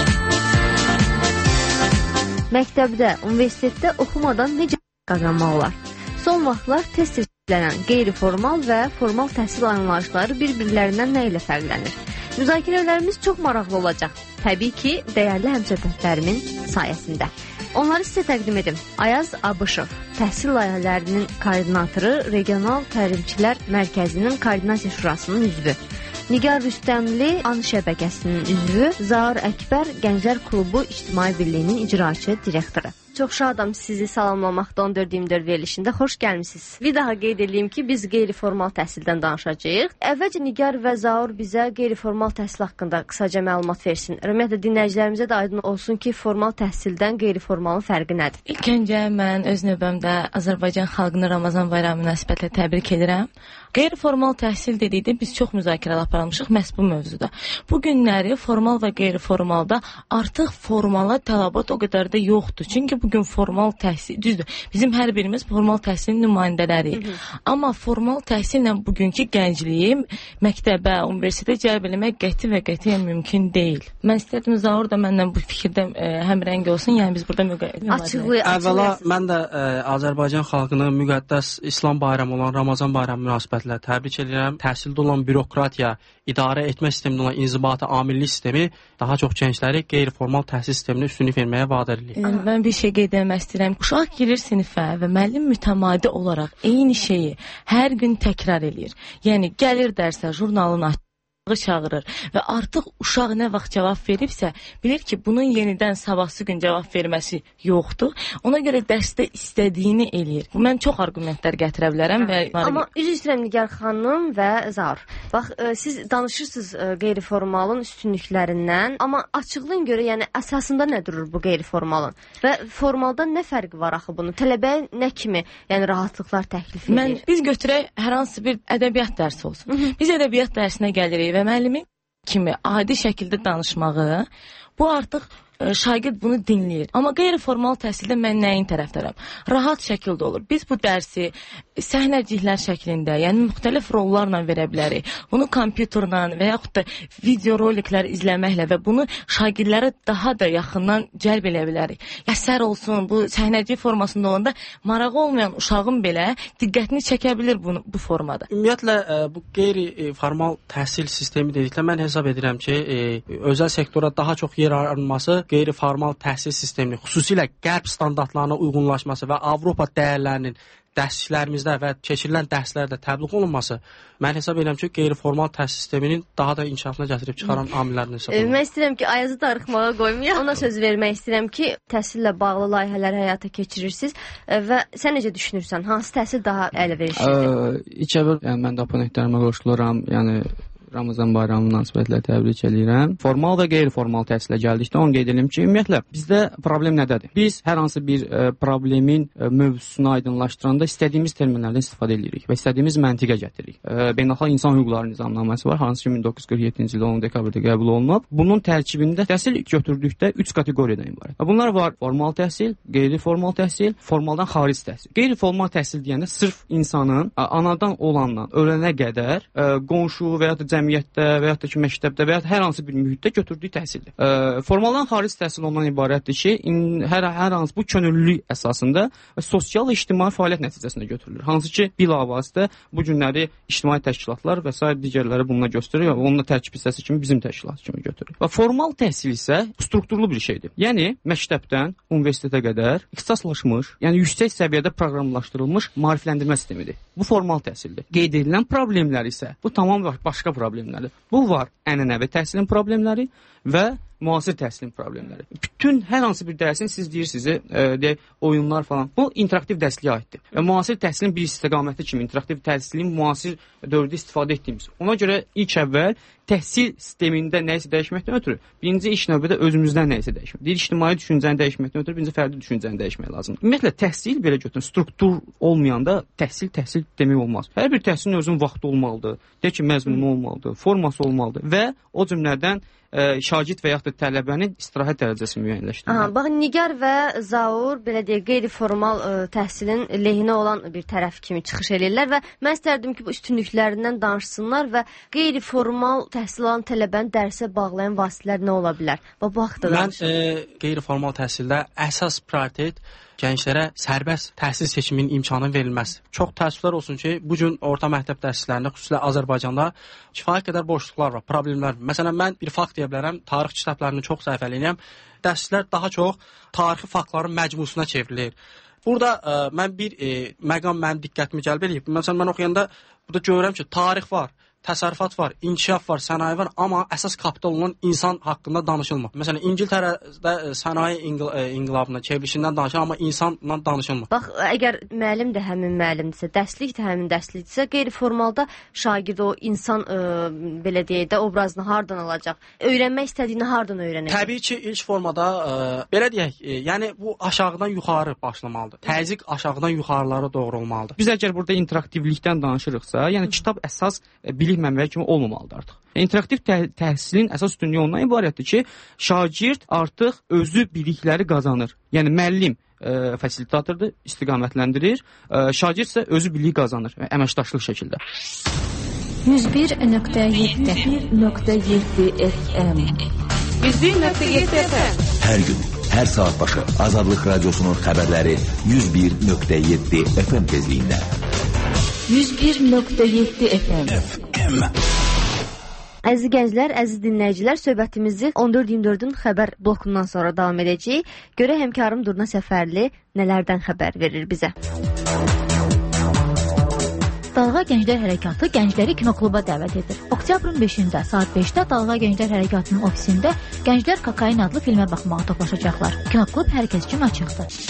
Məktəbdə, universitetdə oxumadan necə qazanmaq olar? Son vaxtlar tez-tez işlənən qeyri-formal və formal təhsil anlayışları bir-birlərindən nə ilə fərqlənir? Müzakirələrimiz çox maraqlı olacaq. Təbii ki, dəyərli həmsöhbətlərimin sayəsində. Onları sizə təqdim edim. Ayaz Abışov, təhsil layihələrinin koordinatoru, Regional Təlimçilər Mərkəzinin Koordinasiya Şurasının üzvü. Nigar Rüstəmli AN şəbəkəsinin üzvü, Zaur Əkbər Gənclər Klubu İctimai Birliyinin icraçı direktoru. Çox şadam sizi salamlamaqda 14-24 verilişində. Xoş gəlmisiniz. Bir daha qeyd edeyim ki, biz qeyri-formal təhsildən danışacağıq. Əvvəlcə Nigar və Zaur bizə qeyri-formal təhsil haqqında qısaca məlumat versin. Ümumiyyətlə dinləyicilərimizə də aydın olsun ki, formal təhsildən qeyri-formalın fərqi nədir? İlk öncə mən öz növbəmdə Azərbaycan xalqını Ramazan bayramı münasibətilə təbrik edirəm. Qeyri-formal təhsil dedikdə biz çox müzakirələr aparmışıq məhz bu mövzuda. Bu günləri formal və qeyri-formalda artıq formala tələbat o qədər də yoxdur. Çünki bugün formal təhsil, düzdür, bizim hər birimiz formal təhsilin nümayəndələriyik. Amma formal təhsillə bugünkü gəncliyi məktəbə, universitetə cəlb eləmək qəti və qətiyyən mümkün deyil. Mən istədim Zaur da məndən bu fikirdə həmrəng olsun, yəni biz burada Əvvəla mən də Azərbaycan xalqını müqəddəs İslam bayramı olan Ramazan bayramı münasibətilə təbrik edirəm. Təhsildə olan bürokratiya, idarə etmə sistemində olan inzibati amillik sistemi daha çox gəncləri qeyri-formal təhsil sisteminə üstünlük verməyə vadar edir. Mən bir şey qeyd etmək istəyirəm. Uşaq girir sinifə və müəllim mütəmadi olaraq eyni şeyi hər gün təkrar eləyir. Yəni gəlir dərsə jurnalını çağırır və artıq uşaq nə vaxt cavab veribsə, bilir ki, bunun yenidən sabahsı gün cavab verməsi yoxdur. Ona görə dərsdə istədiyini eləyir. Mən çox arqumentlər gətirə bilərəm və amma üzr istəyirəm Nigar xanım və Zaur. Bax, siz danışırsınız qeyri-formalın üstünlüklərindən, amma açıqlayın görə, yəni əsasında nə durur bu qeyri-formalın və formaldan nə fərqi var axı bunun? Tələbəyə nə kimi, yəni rahatlıqlar təklif edir? Biz götürək hər hansı bir ədəbiyyat dərsi olsun. Biz ədəbiyyat dərsinə gəlirik və müəllimin kimi adi şəkildə danışmağı, bu artıq şagird bunu dinləyir. Amma qeyri-formal təhsildə mən nəyin tərəfdarəm? Rahat şəkildə olur. Biz bu dərsi səhnəciklər şəklində, yəni müxtəlif rollarla verə bilərik. Bunu kompüterlə və yaxud da video roliklər izləməklə və bunu şagirdlərə daha da yaxından cəlb edə bilərik. Əsər olsun, bu səhnəcik formasında olanda marağı olmayan uşağın belə diqqətini çəkə bilir bu formada. Ümumiyyətlə, bu qeyri-formal təhsil sistemi dedikdə mən hesab edirəm ki, özəl sektora daha çox yer ayrılması qeyri-formal təhsil sisteminin, xüsusilə qərb standartlarına uyğunlaşması və Avropa dəyərlərinin dərsliklərimizdə və keçirilən dərslərdə təbliğ olunması, mən hesab edirəm ki, qeyri-formal təhsil sisteminin daha da inkişafına gətirib çıxaran amillərdən hesab edirəm. Mən istəyirəm ki, Ayazı darıxmağa qoymayaq. Ona söz vermək istəyirəm ki, təhsillə bağlı layihələr həyata keçirirsiniz və sən necə düşünürsən? Hansı təhsil daha əlverişlidir? İlk əvvəl mən də oponentlərimə qoşuluram, yəni Ramazan bayramı münasibətilə təbrik edirəm. Formal və qeyri-formal təhsilə gəldikdə onu qeyd edim ki, ümumiyyətlə bizdə problem nədədir? Biz hər hansı bir problemin mövzusunu aydınlaşdıranda istədiyimiz terminlərdən istifadə edirik və istədiyimiz məntiqə gətiririk. Beynəlxalq İnsan Hüquqları Nizamnaməsi var, hansı ki 1947-ci il 10 dekabrda qəbul olunub. Bunun tərkibində təhsil götürdükdə 3 kateqoriyadan ibarət. Bunlar var: formal təhsil, qeyri-formal təhsil, formaldan xaric təhsil. Qeyri-formal təhsil deyəndə sırf insanın anadan olandan ölənə qədər qonşu və ya da cəmiyyətdə və yaxud da ki, məktəbdə və ya hər hansı bir mühitdə götürdüyü təhsildir. Formaldan xaric təhsil ondan ibarətdir ki, hər hansı bu könüllülük əsasında və sosial və ictimai fəaliyyət nəticəsində götürülür. Hansı ki, bilavasitə bu günləri ictimai təşkilatlar və sair digərləri bununla göstərir və onun da tərkib hissəsi kimi bizim təşkilat kimi götürür. Və formal təhsil isə strukturlu bir şeydir. Yəni, məktəbdən universitetə qədər ixtisaslaşmış, yəni yüksək səviyyədə proqramlaşdırılmış maarifləndirmə sistemidir. Bu formal təhsildir. Qeyd edilən problemlər isə bu tamam başqa problemlərdir. Bu var ənənəvi təhsilin problemləri və müasir təhsilin problemləri. Bütün hər hansı bir dərsin siz deyirsiniz, oyunlar falan, bu interaktiv dərsliyə aiddir. Və müasir təhsilin bir istiqaməti kimi interaktiv təhsilin müasir dövrdə istifadə etdiyimiz. Ona görə ilk əvvəl təhsil sistemində nəyisə dəyişməkdən ötürü birinci iş növbədə özümüzdən nəyisə dəyişmək. Deyir, ictimai düşüncəni dəyişməkdən ötürü birinci fərdi düşüncəni dəyişmək lazımdır. Ümumiyyətlə təhsil belə götürün, struktur olmayanda təhsil demək olmaz. Hər bir təhsilin özünün vaxtı olmalıdır, deyək ki, məzmunu olmalıdır, forması olmalıdır və o cümlədən şagird və yaxud da tələbənin istirahət dərəcəsi müəyyənləşdirilir. Bax, Nigar və Zaur belə deyək, qeyri-formal təhsilin lehinə olan bir tərəf kimi çıxış edirlər və mən istərdim ki, bu üstünlüklərindən danışsınlar və qeyri-formal təhsil alan tələbəni dərsə bağlayan vasitələr nə ola bilər? Bu haqda danışın. Mən qeyri-formal təhsildə əsas prioritet gənclərə sərbəst təhsil seçiminin imkanı verilməsi. Çox təəssüflər olsun ki, bu gün orta məktəb dərslərində, xüsusilə Azərbaycanda kifayət qədər boşluqlar var, problemlər var. Məsələn, mən bir fakt deyə bilərəm, tarix kitablarını çox səhifələyirəm. Dərslər daha çox tarixi faktların məcmusuna çevrilir. Burada mən bir məqam mənim diqqətimi cəlb edib. Məsələn, mən oxuyanda burada görürəm ki, tarix var. təsərrüfat var, inkişaf var, sənaye var, amma əsas kapital olan insan haqqında danışılmır. Məsələn, İngiltərədə sənaye inqilabına, çevrilişindən danışılır, amma insanla danışılmır. Bax, əgər müəllim də həmin müəllimdirsə, dərslik də həmin dərslikdirsə, qeyri-formalda şagird o insan belə deyək də obrazını hardan alacaq? Öyrənmək istədiyini hardan öyrənəcək? Təbii ki, ilk formada belə deyək, yəni bu aşağıdan yuxarı başlamalıdır. Təzyiq aşağıdan yuxarılara doğru olmalıdır. Biz əgər burada interaktivlikdən danışırıqsa, yəni kitab əsas bilik mənbəyi kimi olmamalıdır artıq. İnteraktiv təhsilin əsas üstünlüyü ondan ibarətdir ki, şagird artıq özü bilikləri qazanır. Yəni müəllim fasilitatordur, istiqamətləndirir, şagird isə özü biliyi qazanır əməkdaşlıq şəkildə. 101.7 FM 101.7 FM Hər gün, hər saat başı Azadlıq Radiosunun xəbərləri 101.7 FM tezliyində. 101.7 FM Əziz gənclər, əziz dinləyicilər, söhbətimizi 14-24-ün xəbər blokundan sonra davam edəcəyik. Görə həmkarım Durna Səfərli nələrdən xəbər verir bizə? Dalğa Gənclər Hərəkatı gəncləri kinokluba dəvət edir. Oktyabrın 5-də saat 5-də Dalğa Gənclər Hərəkatının ofisində Gənclər Kokain adlı filmə baxmağa toplaşacaqlar. Kinoklub hər kəs üçün açıqdır.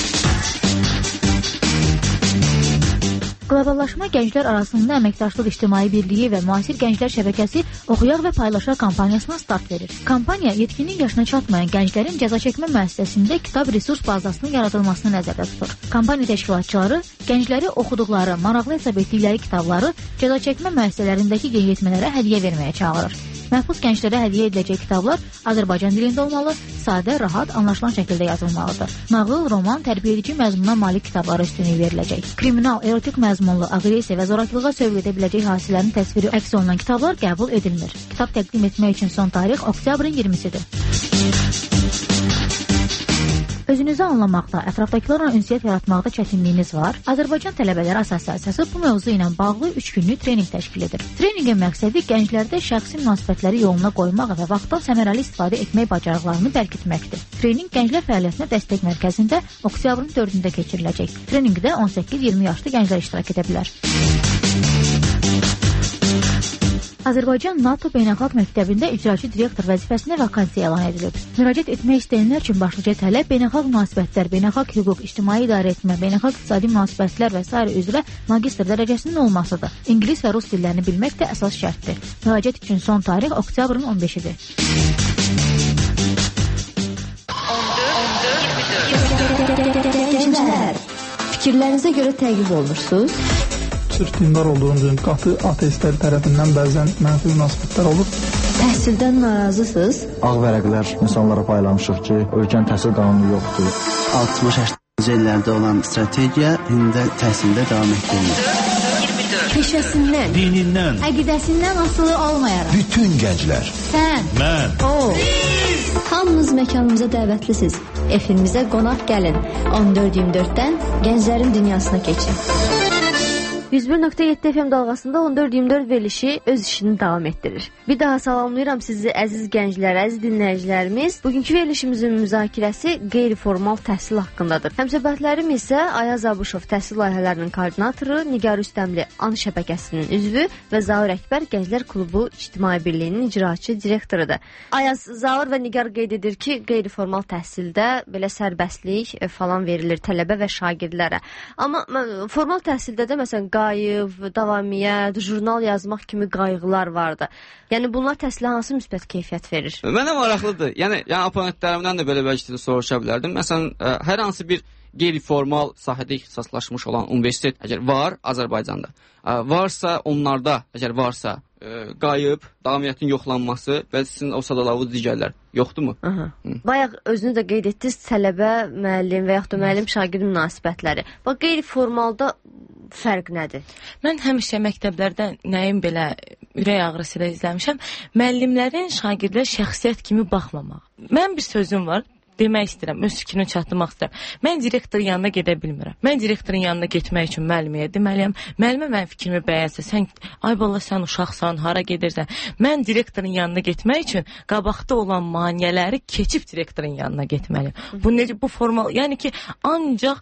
Qloballaşma Gənclər Arasında Əməkdaşlıq İctimai Birliyi və Müasir Gənclər Şəbəkəsi Oxuyaq və Paylaşaq kampaniyasına start verir. Kampaniya yetkinlik yaşına çatmayan gənclərin cəza çəkmə müəssisəsində kitab resurs bazasının yaradılmasını nəzərdə tutur. Kampaniya təşkilatçıları gəncləri oxuduqları, maraqlı hesab etdikləri kitabları cəza çəkmə müəssisələrindəki yeniyetmələrə hədiyyə verməyə çağırır. Məhbus gənclərə hədiyyə ediləcək kitablar Azərbaycan dilində olmalı, sadə, rahat, anlaşılan şəkildə yazılmalıdır. Nağıl, roman, tərbiyəedici məzmununa malik kitablara üstünlük veriləcək. Kriminal, erotik məzmunlu, aqressiya və zorakılığa sövq edə biləcək hadisələrin təsviri əks olunan kitablar qəbul edilmir. Kitab təqdim etmək üçün son tarix oktyabrın 20-sidir. Özünüzü anlamaqda, ətrafdakılarla ünsiyyət yaratmaqda çətinliyiniz var? Azərbaycan Tələbələri Assosiasiyası bu mövzu ilə bağlı 3 günlük treninq təşkil edir. Treninqin məqsədi gənclərdə şəxsi münasibətləri yoluna qoymaq və vaxtdan səmərəli istifadə etmək bacarıqlarını bərkitməkdir. Treninq Gənclər Fəaliyyətinə Dəstək Mərkəzində oktyabrın 4-də keçiriləcək. Treninqdə 18-20 yaşlı gənclər iştirak edə bilər. Azərbaycan NATO Beynəlxalq Məktəbində icraçı direktor vəzifəsinə vakansiya elan edilib. Müraciət etmək istəyənlər üçün başlıca tələb beynəlxalq münasibətlər, beynəlxalq hüquq, ictimai idarəetmə, beynəlxalq iqtisadi münasibətlər və s. üzrə magistr dərəcəsinin olmasıdır. İngilis və rus dillərini bilmək də əsas şərtdir. Müraciət üçün son tarix oktyabrın 15-idir. Fikirlərinizə görə təqib olunursunuz? Sırf dindar olduğum üçün qatı ateistlər tərəfindən bəzən mənfi münasibətlər olur. Təhsildən narazısınız? Ağ vərəqlər insanlara paylamışıq ki, ölkənin təhsil qanunu yoxdur. 60-80-ci illərdə olan strategiya indi təhsildə davam etdirilir. Peşəsindən, dinindən, əqidəsindən asılı olmayaraq. Bütün gənclər. Sən, mən, o. Hamınız məkanımıza dəvətlisiniz. Efimizə qonaq gəlin. 14-24-dən gənclərin dünyasına keçin. 101.7 FM dalğasında 14-24 verilişi öz işini davam etdirir. Bir daha salamlayıram sizi əziz gənclər, əziz dinləyicilərimiz. Bugünkü verilişimizin müzakirəsi qeyri-formal təhsil haqqındadır. Həmsöhbətlərim isə Ayaz Abuşov təhsil layihələrinin koordinatoru, Nigar Üstəmli An şəbəkəsinin üzvü və Zaur Əkbər Gənclər Klubu İctimai Birliyinin icraçı direktorudur. Ayaz, Zaur və Nigar qeyd edir ki, qeyri-formal təhsildə belə sərbəstlik falan verilir tələbə və şagirdlərə. Amma formal təhsildə də məsələn qayıb, davamiyyət, jurnal yazmaq kimi qayğılar vardı. Yəni bunlar təhsilə hansı müsbət keyfiyyət verir? Mənə maraqlıdır. Yəni oponentlərimdən də belə bəlkə soruşa bilərdim. Məsələn, hər hansı bir qeyri-formal sahədə ixtisaslaşmış olan universitet əgər var Azərbaycanda, varsa onlarda, əgər varsa qayıb, davamiyyətin yoxlanması və sizin o sadalavuz digərlər yoxdurmu? Bayaq özünü də qeyd etdiniz, tələbə, müəllim və yaxud da müəllim-şagird münasibətləri. Bax, qeyri-formalda fərq nədir? Mən həmişə məktəblərdə nəyim belə ürək ağrısıyla izləmişəm. Müəllimlərin şagirdlər şəxsiyyət kimi baxmamaq. Mən bir sözüm var. demək istəyirəm, öz fikrimi çatdırmaq istəyirəm. Mən direktorun yanına gedə bilmirəm. Mən direktorun yanına getmək üçün müəlliməyə deməliyəm. Müəllimə mənim fikrimi bəyənsə, sən ay bala sən uşaqsan, hara gedirsən? Mən direktorun yanına getmək üçün qabaqda olan maneələri keçib direktorun yanına getməliyəm. Bu necə bu formal, yəni ki, ancaq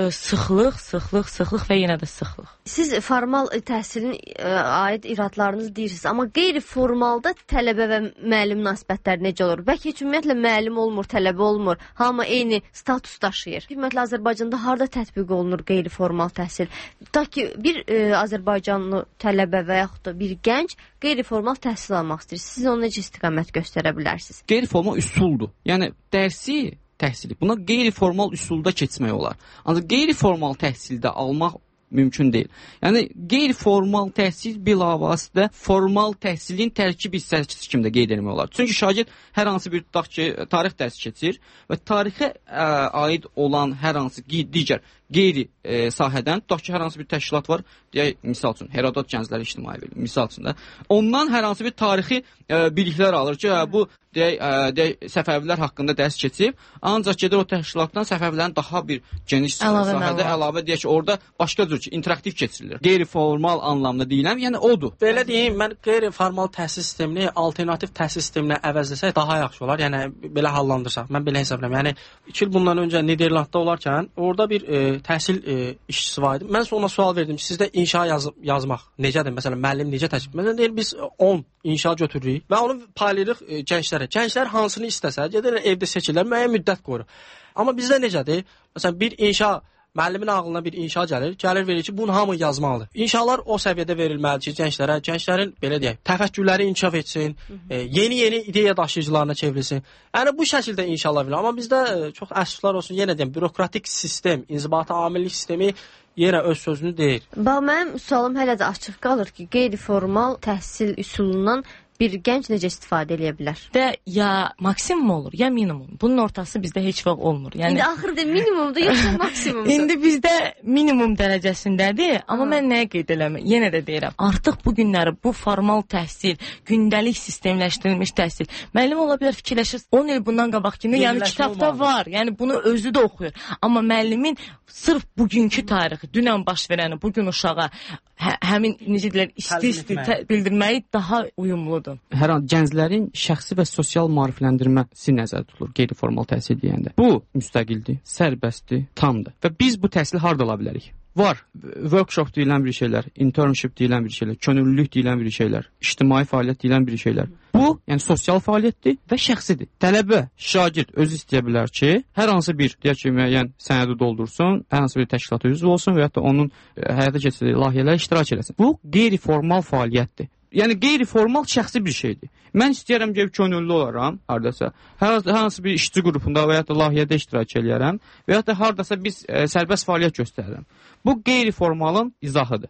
sıxlıq və yenə də sıxlıq. Siz formal təhsilin aid iradlarınızı deyirsiniz, amma qeyri-formalda tələbə və müəllim münasibətləri necə olur? Bəlkə heç ümumiyyətlə müəllim olmur, tələbə olmur. Hamı eyni status daşıyır. Ümumiyyətlə Azərbaycanda harda tətbiq olunur qeyri-formal təhsil? Ta ki bir Azərbaycanlı tələbə və yaxud da bir gənc qeyri-formal təhsil almaq istəyir. Siz ona necə istiqamət göstərə bilərsiniz? Qeyri-formal üsuldur. Yəni dərsi təhsili buna qeyri-formal üsulda keçmək olar. Ancaq qeyri-formal təhsildə almaq mümkün deyil. Yəni qeyri-formal təhsil bilavasitə formal təhsilin tərkib hissəsi kimi də qeyd etmək olar. Çünki şagird hər hansı bir tutaq ki, tarix dərsi keçir və tarixə aid olan hər hansı digər qeyri sahədən, tutaq ki, hər hansı bir təşkilat var, deyək, misal üçün, Herodot Gəncləri İctimai Birliyi, misal üçün də, ondan hər hansı bir tarixi biliklər alır ki, bu, deyək, Səfəvilər haqqında dərs keçib, ancaq gedir o təşkilatdan Səfəvilərin daha bir geniş sahədə əlavə, deyək ki, orada başqa cür ki, interaktiv keçirilir. Qeyri-formal anlamda deyiləm, yəni odur. Belə deyim, mən qeyri-formal təhsil sistemini alternativ təhsil sisteminə əvəzləsək daha yaxşı olar, yəni belə hallandırsaq, mən belə hesablayım. Yəni 2 il bundan öncə Niderlandda olarkən, orada bir təhsil işçisi var idi. Mən ona sual verdim ki, sizdə inşa yazmaq necədir? Məsələn, müəllim necə təşkil? Məsələn, deyir, biz 10 inşa götürürük və onu paylayırıq gənclərə. Gənclər hansını istəsə, gedirlər evdə seçirlər, müəyyən müddət qoyur. Amma bizdə necədir? Məsələn, bir inşa, müəllimin ağlına bir inşa gəlir verir ki, bunu hamı yazmalıdır. İnşalar o səviyyədə verilməlidir ki, gənclərin, belə deyək, təfəkkürləri inkişaf etsin, yeni ideya daşıyıcılarına çevrilsin. Yəni, bu şəkildə inşallah bilir. Amma bizdə çox əfsuslar olsun, yenə deyəm, bürokratik sistem, inzibati amillik sistemi yenə öz sözünü deyir. Mənim sualım hələ də açıq qalır ki, qeyri-formal təhsil üsulundan bir gənc necə istifadə edə bilər? Və ya maksimum olur, ya minimum. Bunun ortası bizdə heç vaxt olmur. Yəni İndi axırda minimumdur, yoxsa maksimumdur? İndi bizdə minimum dərəcəsindədir, amma mən nəyə qeyd eləmirəm? Yenə də deyirəm. Artıq bu günləri bu formal təhsil, gündəlik sistemləşdirilmiş təhsil. Müəllim ola bilər fikirləşir, 10 il bundan qabaqkında, yəni kitabda var. Yəni bunu özü də oxuyur. Amma müəllimin sırf bugünkü tarixi, dünən baş verəni bu gün uşağa həmin necə deyirlər, isti bildirməyi daha uyumludur. Hər an gənclərin şəxsi və sosial maarifləndirməsi nəzərdə tutulur qeyri-formal təhsil deyəndə. Bu müstəqildir, sərbəstdir, tamdır. Və biz bu təhsili harda ala bilərik? Var. Workshop deyilən bir şeylər, internship deyilən bir şeylər, könüllülük deyilən bir şeylər, ictimai fəaliyyət deyilən bir şeylər. Bu, yəni sosial fəaliyyətdir və şəxsidir. Tələbə, şagird özü istəyə bilər ki, hər hansı bir, deyək ki, müəyyən sənədi doldursun, hər hansı bir təşkilata üzv olsun və ya da onun həyata keçirdiyi layihələrə iştirak eləsin. Bu, qeyri-formal fəaliyyətdir. Yəni qeyri-formal şəxsi bir şeydir. Mən istəyərəm ki, könüllü olaram, hardasa, hər hansı bir işçi qrupunda və ya da layihədə iştirak eləyərəm və ya da hardasa biz sərbəst fəaliyyət göstərirəm. Bu qeyri-formalın izahıdır.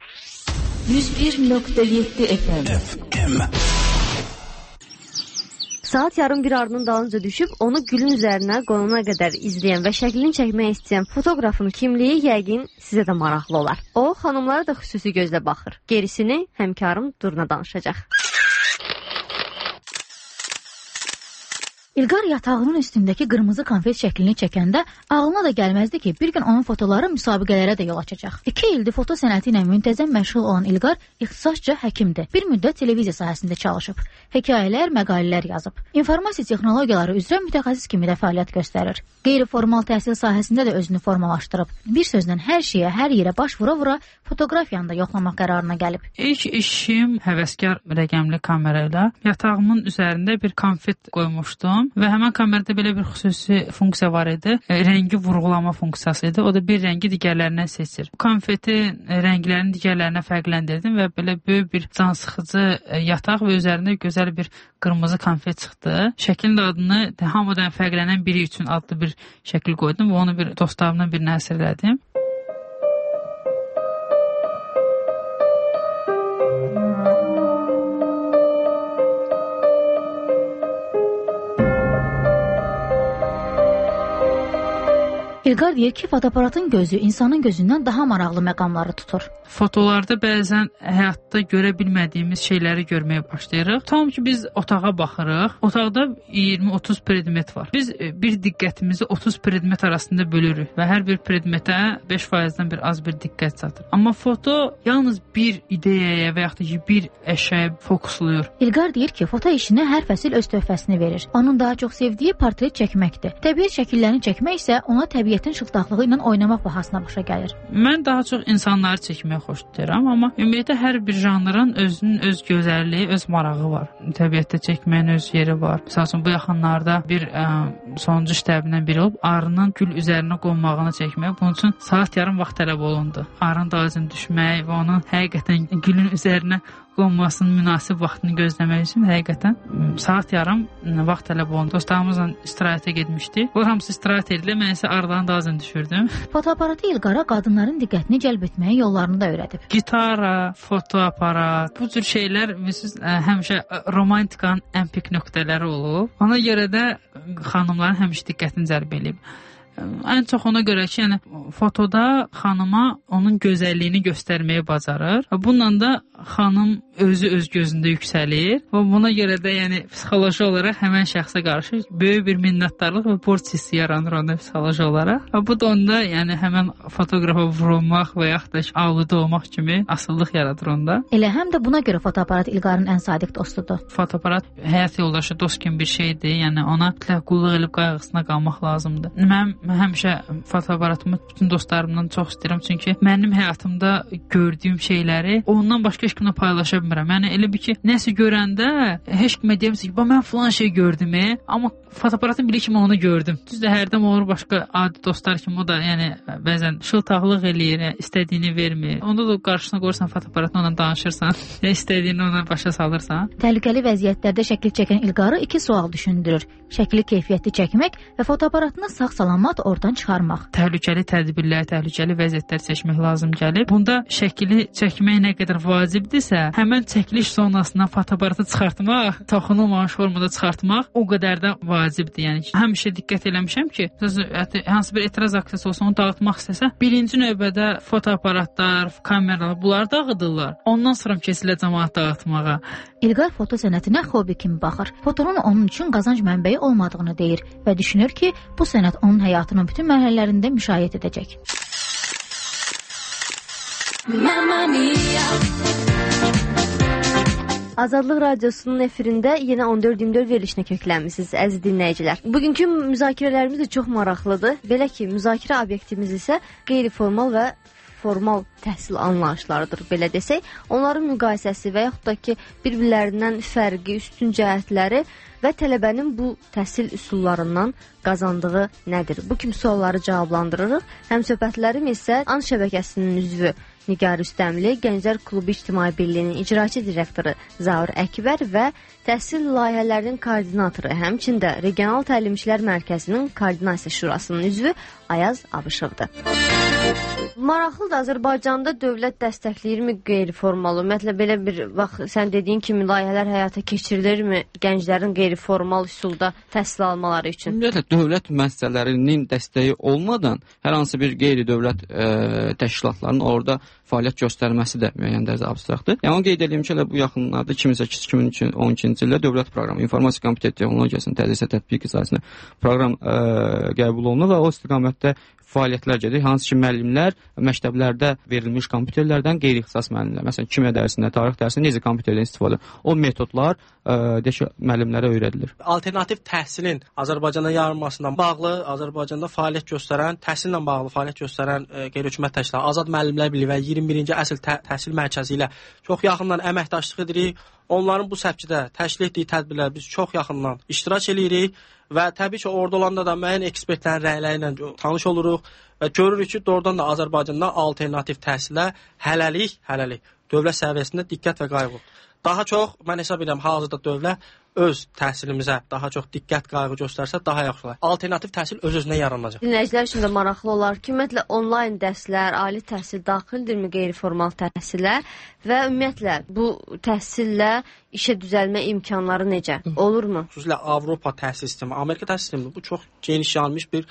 101.7 FM. Saat yarım bir ardının dalınca düşüb, onu gülün üzərinə qonuna qədər izləyən və şəklini çəkmək istəyən fotoqrafın kimliyi yəqin sizə də maraqlı olar. O, xanımlara da xüsusi gözlə baxır. Gerisini həmkarım Durna danışacaq. İlqar yatağının üstündəki qırmızı konfet şəklini çəkəndə ağlına da gəlməzdi ki, bir gün onun fotoları müsabiqələrə də yol açacaq. 2 ildir foto sənəti ilə müntəzəm məşğul olan İlqar ixtisasca həkimdir. Bir müddət televiziya sahəsində çalışıb. Hekayələr, məqalələr yazıb. İnformasiya texnologiyaları üzrə mütəxəssis kimi də fəaliyyət göstərir. Qeyri-formal təhsil sahəsində də özünü formalaşdırıb. Bir sözlə hər şeyə, hər yerə baş vura-vura fotoqrafiyanı da yoxlamaq qərarına gəlib. İlk işim həvəskar rəqəmli kamera ilə yatağımın üzərində bir konfet qoymuşdum. Və həmən kamerada belə bir xüsusi funksiya var idi. Rəngi vurğulama funksiyası idi. O da bir rəngi digərlərindən seçir. Konfeti rənglərini digərlərinə fərqləndirdim və belə böyük bir cansıxıcı yataq və üzərində gözəl bir qırmızı konfet çıxdı. Şəklin adını hamıdan fərqlənən biri üçün adlı bir şəkil qoydum və onu bir dostlarımdan birinə əsərlədim. İlqar deyir ki, fotoaparatın gözü insanın gözündən daha maraqlı məqamları tutur. Fotolarda bəzən həyatda görə bilmədiyimiz şeyləri görməyə başlayırıq. Tam ki biz otağa baxırıq. Otaqda 20-30 predmet var. Biz bir diqqətimizi 30 predmet arasında bölürük və hər bir predmetə 5%-dən bir az bir diqqət çatır. Amma foto yalnız bir ideyaya və yaxud da ki bir əşyaya fokuslayır. İlqar deyir ki, foto işinə hər fəsil öz töhfəsini verir. Onun daha çox sevdiyi portret çəkməkdir. Təbiət şəkillərini çəkmək isə ona təbiətin şıltaqlığı ilə oynamaq bahasına başa gəlir. Mən daha çox insanları çəkməyi xoşlayıram, amma ümumiyyətlə hər bir janrın özünün öz gözəlliyi, öz marağı var. Təbiətdə çəkməyin öz yeri var. Məsəl üçün bu yaxınlarda bir sonuncu işlərindən biri olub arının gül üzərinə qonmağını çəkmək. Bunun üçün saat yarım vaxt tələb olundu. Arının dalınca düşmək və onun həqiqətən gülün üzərinə qonmasının münasib vaxtını gözləmək üçün həqiqətən saat yarım vaxt tələb olundu. Dostlarımızla istirahətə getmişdik. Bu hamısı istirahət edildi. Mən isə aradan dalınca düşürdüm. Fotoaparatı İlqara qadınların diqqətini cəlb etməyə yollarını da öyrədib. Gitara, fotoaparat, bu cür şeylər həmişə romantikanın ən pik nöqtələri olub. Ona görə də xanımların həmişə diqqətini cəlb edib. Ən çox ona görə ki, yəni fotoda xanıma onun gözəlliyini göstərməyi bacarır. Bununla da xanım özü öz gözündə yüksəlir və buna görə də yəni psixoloji olaraq həmən şəxsə qarşı böyük bir minnətdarlıq və borc hissi yaranır onda psixoloji olaraq. Bu da onda yəni həmən fotoqrafa vurulmaq və yaxud da alıda olmaq kimi asıllıq yaradır onda. Elə həm də buna görə fotoaparat İlqarın ən sadiq dostudur. Fotoaparat həyat yoldaşı, dost kimi bir şeydir. Yəni ona qulluq edib qayğısına qalmaq lazımdır. Mən həmişə fotoaparatımı bütün dostlarımdan çox istəyirəm, çünki mənim həyatımda gördüyüm şeyləri ondan başqa heç kimlə paylaşa bilmirəm. Yəni elə bir ki, nəsə görəndə heç kimə deyəmsə ki, mən filan şey gördüm, amma fotoaparatın bilir ki, mən onu gördüm. Düzdür, hərdən olur başqa adi dostlar kimi, o da yəni bəzən şıltaqlıq eləyir, istədiyini vermir. Onda da qarşısına qoyursan fotoaparatla ona danışırsan, istədiyini ona başa salırsan. Təhlükəli vəziyyətlərdə şəkil çəkən İlqarı iki sual düşündürür. Şəkili keyfiyyətli çəkmək və fotoaparatını sağ-salamat oradan çıxarmaq. Təhlükəli tədbirlər, təhlükəli vəziyyətlər seçmək lazım gəlir. Bunda şəkili çəkmək nə qədər vacibdirsə, həmən çəkiliş zonasından fotoaparatı çıxartmaq, toxunulmamış formada çıxartmaq o qədər də vacibdir. Yəni həmişə diqqət eləmişəm ki, hansı bir etiraz aksiyası olsa onu dağıtmaq istəsə, birinci növbədə fotoaparatlar, kameralar bunları dağıdırlar. Ondan sonra keçilir cəmaət dağıtmağa. İlqar foto sənətinə xobi kimi baxır. Fotonun onun üçün qazanc mənbəyi olmadığını deyir və düşünür ki, bu sənət onun həyatının bütün mərhələlərində müşahidə edəcək. Azadlıq Radiosunun efirində yenə 14-24 verilişinə köklənmisiniz, əziz dinləyicilər. Bugünkü müzakirələrimiz də çox maraqlıdır. Belə ki, müzakirə obyektimiz isə qeyri-formal və formal təhsil anlayışlarıdır, belə desək. Onların müqayisəsi və yaxud da ki, bir-birlərindən fərqi, üstün cəhətləri və tələbənin bu təhsil üsullarından qazandığı nədir? Bu kimi sualları cavablandırırıq. Həmsöhbətlərim isə AN şəbəkəsinin üzvü Nigar Üstəmli, Gənclər Klubu İctimai Birliyinin icraçı direktoru Zaur Əkbər və təhsil layihələrinin koordinatoru, həmçində Regional Təlim İşlər Mərkəzinin Koordinasiya Şurasının üzvü Ayaz Abışovdur. Maraqlıdır, Azərbaycanda dövlət dəstəkləyirmi qeyri-formal? Ümumiyyətlə belə bir vaxt sən dediyin kimi layihələr həyata keçirilirmi gənclərin qeyri-formal üsulda təhsil almaları üçün? Ümumiyyətlə dövlət müəssisələrinin dəstəyi olmadan hər hansı bir qeyri-dövlət təşkilatlarının orada fəaliyyət göstərməsi də müəyyən dərəcədə abstraktdır. Yəni onu qeyd edeyim ki, bu yaxınlarda 2008-2012-ci ildə dövlət proqramı informasiya kompüter texnologiyasının tədris və tətbiq icraçısına proqram qəbul olunur və o istiqamətdə fəaliyyətlər gedir. Hansı ki, müəllimlər məktəblərdə verilmiş kompüterlərdən qeyri-ixtisas müəllimlər, məsələn, kimya dərsində, tarix dərsində necə kompüterdən istifadə edilir? O metodlar müəllimlərə öyrədilir. Alternativ təhsilin Azərbaycanda yayılmasından bağlı, Azərbaycanda fəaliyyət göstərən, təhsillə bağlı fəaliyyət göstərən qeyri-hökumət təşkilatları, Azad Müəllimlər Birliyi və 21-ci əsr təhsil mərkəzi ilə çox yaxından əməkdaşlıq edirik. Onların bu səpkidə təşkil etdiyi tədbirlər biz çox yaxından iştirak edirik və təbii ki, orada olanda da müəyyən ekspertlərin rəyləri ilə tanış oluruq və görürük ki, doğrudan da Azərbaycanda alternativ təhsilə hələlik dövlət səviyyəsində diqqət və qayğı. Daha çox, mən hesab edirəm, hazırda dövlət öz təhsilimizə daha çox diqqət, qayğı göstərsə daha yaxşı olar. Alternativ təhsil öz-özünə yaranacaq. Dinləyicilər üçün də maraqlı olar ki, ümumiyyətlə onlayn dərslər, ali təhsil daxildirmi qeyri-formal təhsilə və ümumiyyətlə bu təhsillə işə düzəlmə imkanları necə? Olurmu? Xüsusilə Avropa təhsil sistemi, Amerika təhsil sistemi bu çox geniş yayılmış bir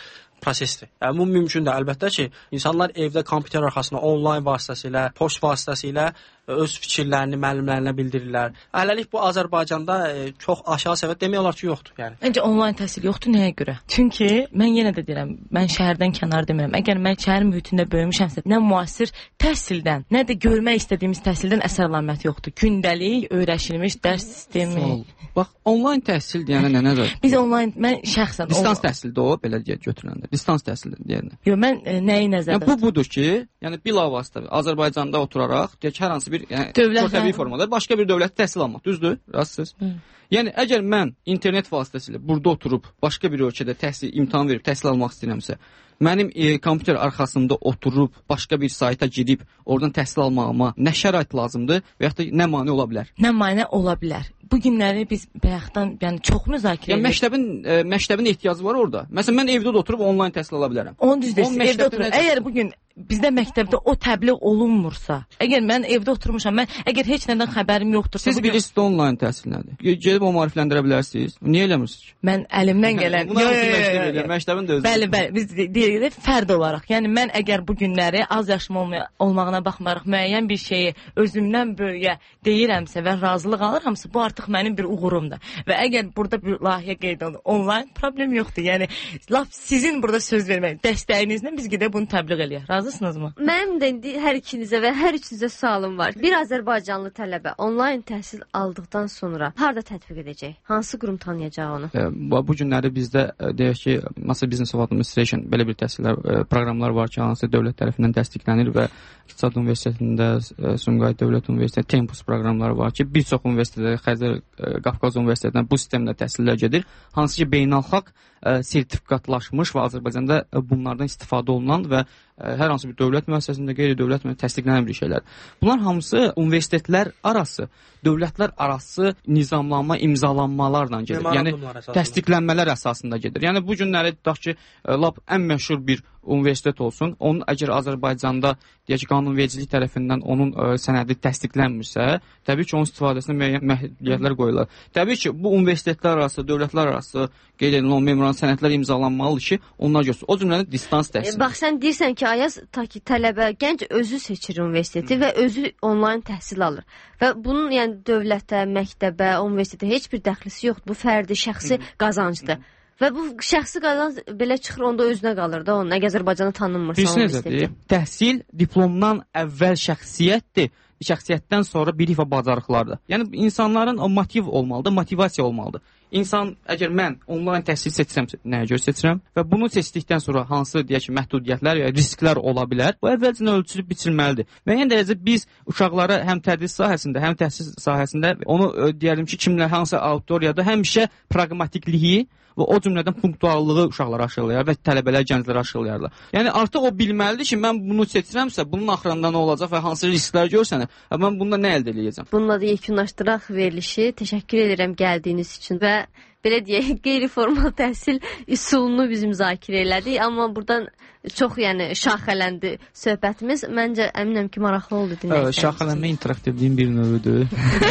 prosesdir. Yəni bu mümkündür əlbəttə ki, insanlar evdə kompüter arxasında onlayn vasitəsilə, poçt vasitəsilə öz fikirlərini müəllimlərinə bildirirlər. Hələlik bu Azərbaycanda çox aşağı səviyyə demək olar ki, yoxdur. Yəni. Məncə onlayn təhsil yoxdur nəyə görə? Çünki mən yenə də deyirəm, mən şəhərdən kənar demirəm. Əgər mən şəhər mühitində böyümüşəmsə, nə müasir təhsildən, nə də görmək istədiyimiz təhsildən əsər əlaməti yoxdur. Gündəlik öyrəşilmiş dərs sistemi. Bax, onlayn təhsil deyənə nə nəzər? Biz onlayn, mən şəxsən distans təhsildə o belə götürəndə. Distans təhsildə deyəndə. Yox, mən nəyi nəzərdə tuturam? Bu budur ki, yəni bilavasitə Azərbaycanda oturaraq, deyək ki, hər hansı bir təbii formada başqa bir dövlət təhsil almaq, düzdür? Rastsız. Yəni əgər mən internet vasitəsilə burada oturub başqa bir ölkədə təhsil imtahan verib təhsil almaq istəyirəmsə, mənim kompüter arxasında oturub başqa bir sayta girib oradan təhsil almağıma nə şərait lazımdır və yaxud da nə mane ola bilər? Nə mane ola bilər? Bu günləri biz bayaqdan yəni çox müzakirə edirik. Yəni məktəbin ehtiyacı var orada. Məsələn mən evdə də oturub onlayn təhsil ala bilərəm. Onu düz deyirsən, evdə oturub. Əgər bu gün bizdə məktəbdə o təbliğ olunmursa, əgər mən evdə oturmuşam, mən əgər heç nədən xəbərim yoxdursa, siz bilirsiniz onlayn təhsil nədir? Gedib o maarifləndirə bilərsiniz. Niyə eləmirsiniz? Mən əlimdən gələn məktəbin də özü. Bəli, biz deyirik fərd olaraq. Yəni mən əgər bu günləri az yaşım olmağına baxmayaraq müəyyən bir şeyi özümdən böyüyə deyirəmsə və razılıq alıramsa, bu artıq mənim bir uğurumdur. Və əgər burada bir layihə qeyd olunur, onlayn problem yoxdur. Yəni laf sizin burada söz vermək, dəstəyinizlə biz gedib bunu təbliğ eləyək. Razısınızmı? Mənim də indi hər ikinizə və hər üçünüzə sualım var. Bir Azərbaycanlı tələbə onlayn təhsil aldıqdan sonra harda tətbiq edəcək? Hansı qurum tanıyacaq onu? Bu günləri bizdə deyək ki, Master Business Administration belə bir təhsillər proqramlar var ki, hansı dövlət tərəfindən təsdiqlənir və İqtisad Universitetində, Sumqayıt Dövlət Universiteti Tempus proqramları var ki, bir çox universitetdə, Xəzər Qafqaz Universitetindən bu sistemlə təhsillər gedir. Hansı ki, beynəlxalq sertifikatlaşmış və Azərbaycanda bunlardan istifadə olunan və hər hansı bir dövlət müəssisəsində, qeyri-dövlət müəssisəsində təsdiqlənən bir şeylər. Bunlar hamısı universitetlər arası, dövlətlər arası nizamlanma, imzalanmalarla gedir. Yəni təsdiqlənmələr əsasında gedir. Yəni bu günləri tutaq ki, lap ən məşhur bir universitet olsun. Onun əgər Azərbaycanda deyək ki, qanunvericilik tərəfindən onun sənədi təsdiqlənmirsə, təbii ki, onun istifadəsinə müəyyən məhdudiyyətlər qoyulur. Təbii ki, bu universitetlər arası, dövlətlər arası qeyd edilən memorandum sənədlər imzalanmalıdır ki, onlar göstərir. O cümlədən distans təhsil. Bax sən deyirsən ki, Ayaz ta ki tələbə, gənc özü seçir universiteti və özü onlayn təhsil alır. Və bunun yəni dövlətə, məktəbə, universitetə heç bir dəxlisi yoxdur. Bu fərdi, şəxsi qazancdır. Və bu şəxsi qazanc belə çıxır, onda özünə qalır da onun. Əgər Azərbaycanda tanınmırsa universiteti. Təhsil diplomdan əvvəl şəxsiyyətdir. Şəxsiyyətdən sonra bilik və bacarıqlardır. Yəni insanların o motiv olmalıdır, motivasiya olmalıdır. İnsan, əgər mən onlayn təhsil seçirəmsə, nəyə görə seçirəm və bunu seçdikdən sonra hansı deyək ki, məhdudiyyətlər ya risklər ola bilər, bu əvvəlcədən ölçülüb biçilməlidir. Müəyyən dərəcədə biz uşaqlara həm tədris sahəsində, həm təhsil sahəsində onu deyəlim ki, kimlər hansı auditoriyada həmişə praqmatikliyi və o cümlədən punktuallığı uşaqlar aşılayar və tələbələr, gənclər aşılayarlar. Yəni artıq o bilməlidir ki, mən bunu seçirəmsə, bunun axırında nə olacaq və hansı risklər görsənir, mən bunda nə əldə edəcəm? Bununla da yekunlaşdıraq verilişi. Təşəkkür edirəm gəldiyiniz üçün və belə deyək, qeyri-formal təhsil üsulunu biz müzakirə elədik, amma buradan çox yəni şaxələndi söhbətimiz. Məncə əminəm ki, maraqlı oldu dinləyicilərimiz. Şaxələnmə interaktivliyin bir növüdür.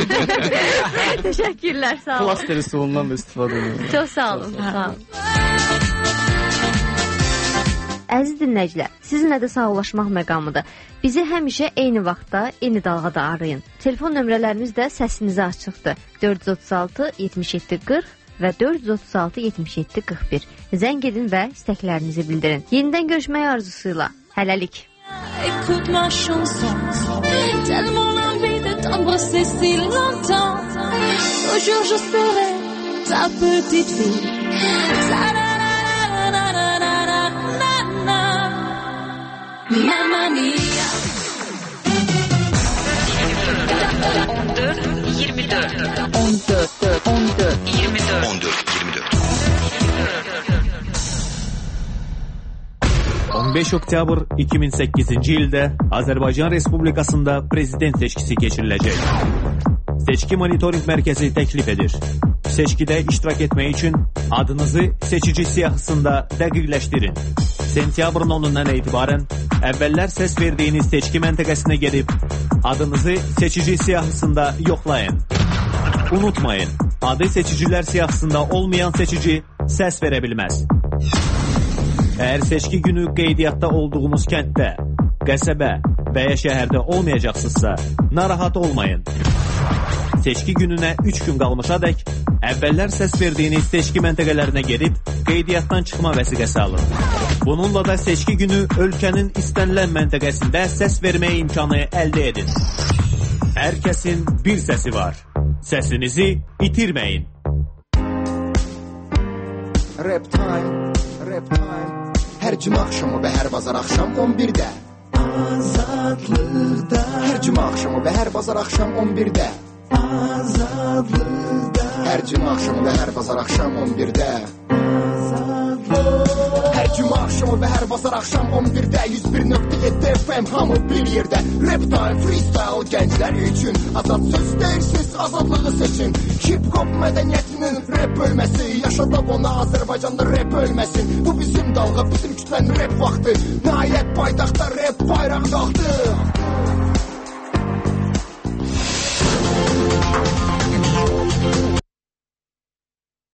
Təşəkkürlər, sağ olun. Klaster üsulundan da istifadə edirəm. Çox sağ olun. Sağ olun. Əziz dinləyicilər, sizinlə də sağollaşmaq məqamıdır. Bizi həmişə eyni vaxtda, eyni dalğada arayın. Telefon nömrələrimiz də səsinizə açıqdır. 436 77 40 və 436 77 41. Zəng edin və istəklərinizi bildirin. Yenidən görüşmək arzusuyla. Hələlik. Écoute ma chanson, tellement l'envie de t'embrasser si longtemps. Un jour je serai ta petite fille. Mamma mia. 15 oktyabr 2008-ci ildə Azərbaycan Respublikasında prezident seçkisi keçiriləcək. Seçki monitorinq mərkəzi təklif edir. Seçkidə iştirak etmək üçün adınızı seçici siyahısında dəqiqləşdirin. Sentyabrın 10-dan etibarən əvvəllər səs verdiyiniz seçki məntəqəsinə gedib adınızı seçici siyahısında yoxlayın. Unutmayın, adı seçicilər siyahısında olmayan seçici səs verə bilməz. Əgər seçki günü qeydiyyatda olduğunuz kənddə, qəsəbə və ya şəhərdə olmayacaqsınızsa, narahat olmayın. Seçki gününə 3 gün qalmışadək, əvvəllər səs verdiyiniz seçki məntəqələrinə gedib, qeydiyyatdan çıxma vəsiqəsi alın. Bununla da seçki günü ölkənin istənilən məntəqəsində səs vermə imkanı əldə edin. Hər kəsin bir səsi var. Səsinizi itirməyin. Rap time, rap time. Hər cümə axşamı və hər bazar axşam 11-də. Azadlıqda. Hər cümə axşamı və hər bazar axşam 11-də. Azadlıqda. Hər cümə axşamı və hər bazar axşam 11-də. Hər cümə axşamı və hər bazar axşam 11-də 101.7 FM hamı bir yerdə. Rap time, freestyle gənclər üçün. Azad söz deyirsiz, azadlığı seçin. Hip-hop mədəniyyətinin rap bölməsi. Yaşadaq ona Azərbaycanda rap ölməsin. Bu bizim dalğa, bizim kütlənin rap vaxtı. Nailət paytaxtda rap bayraq qalxdı.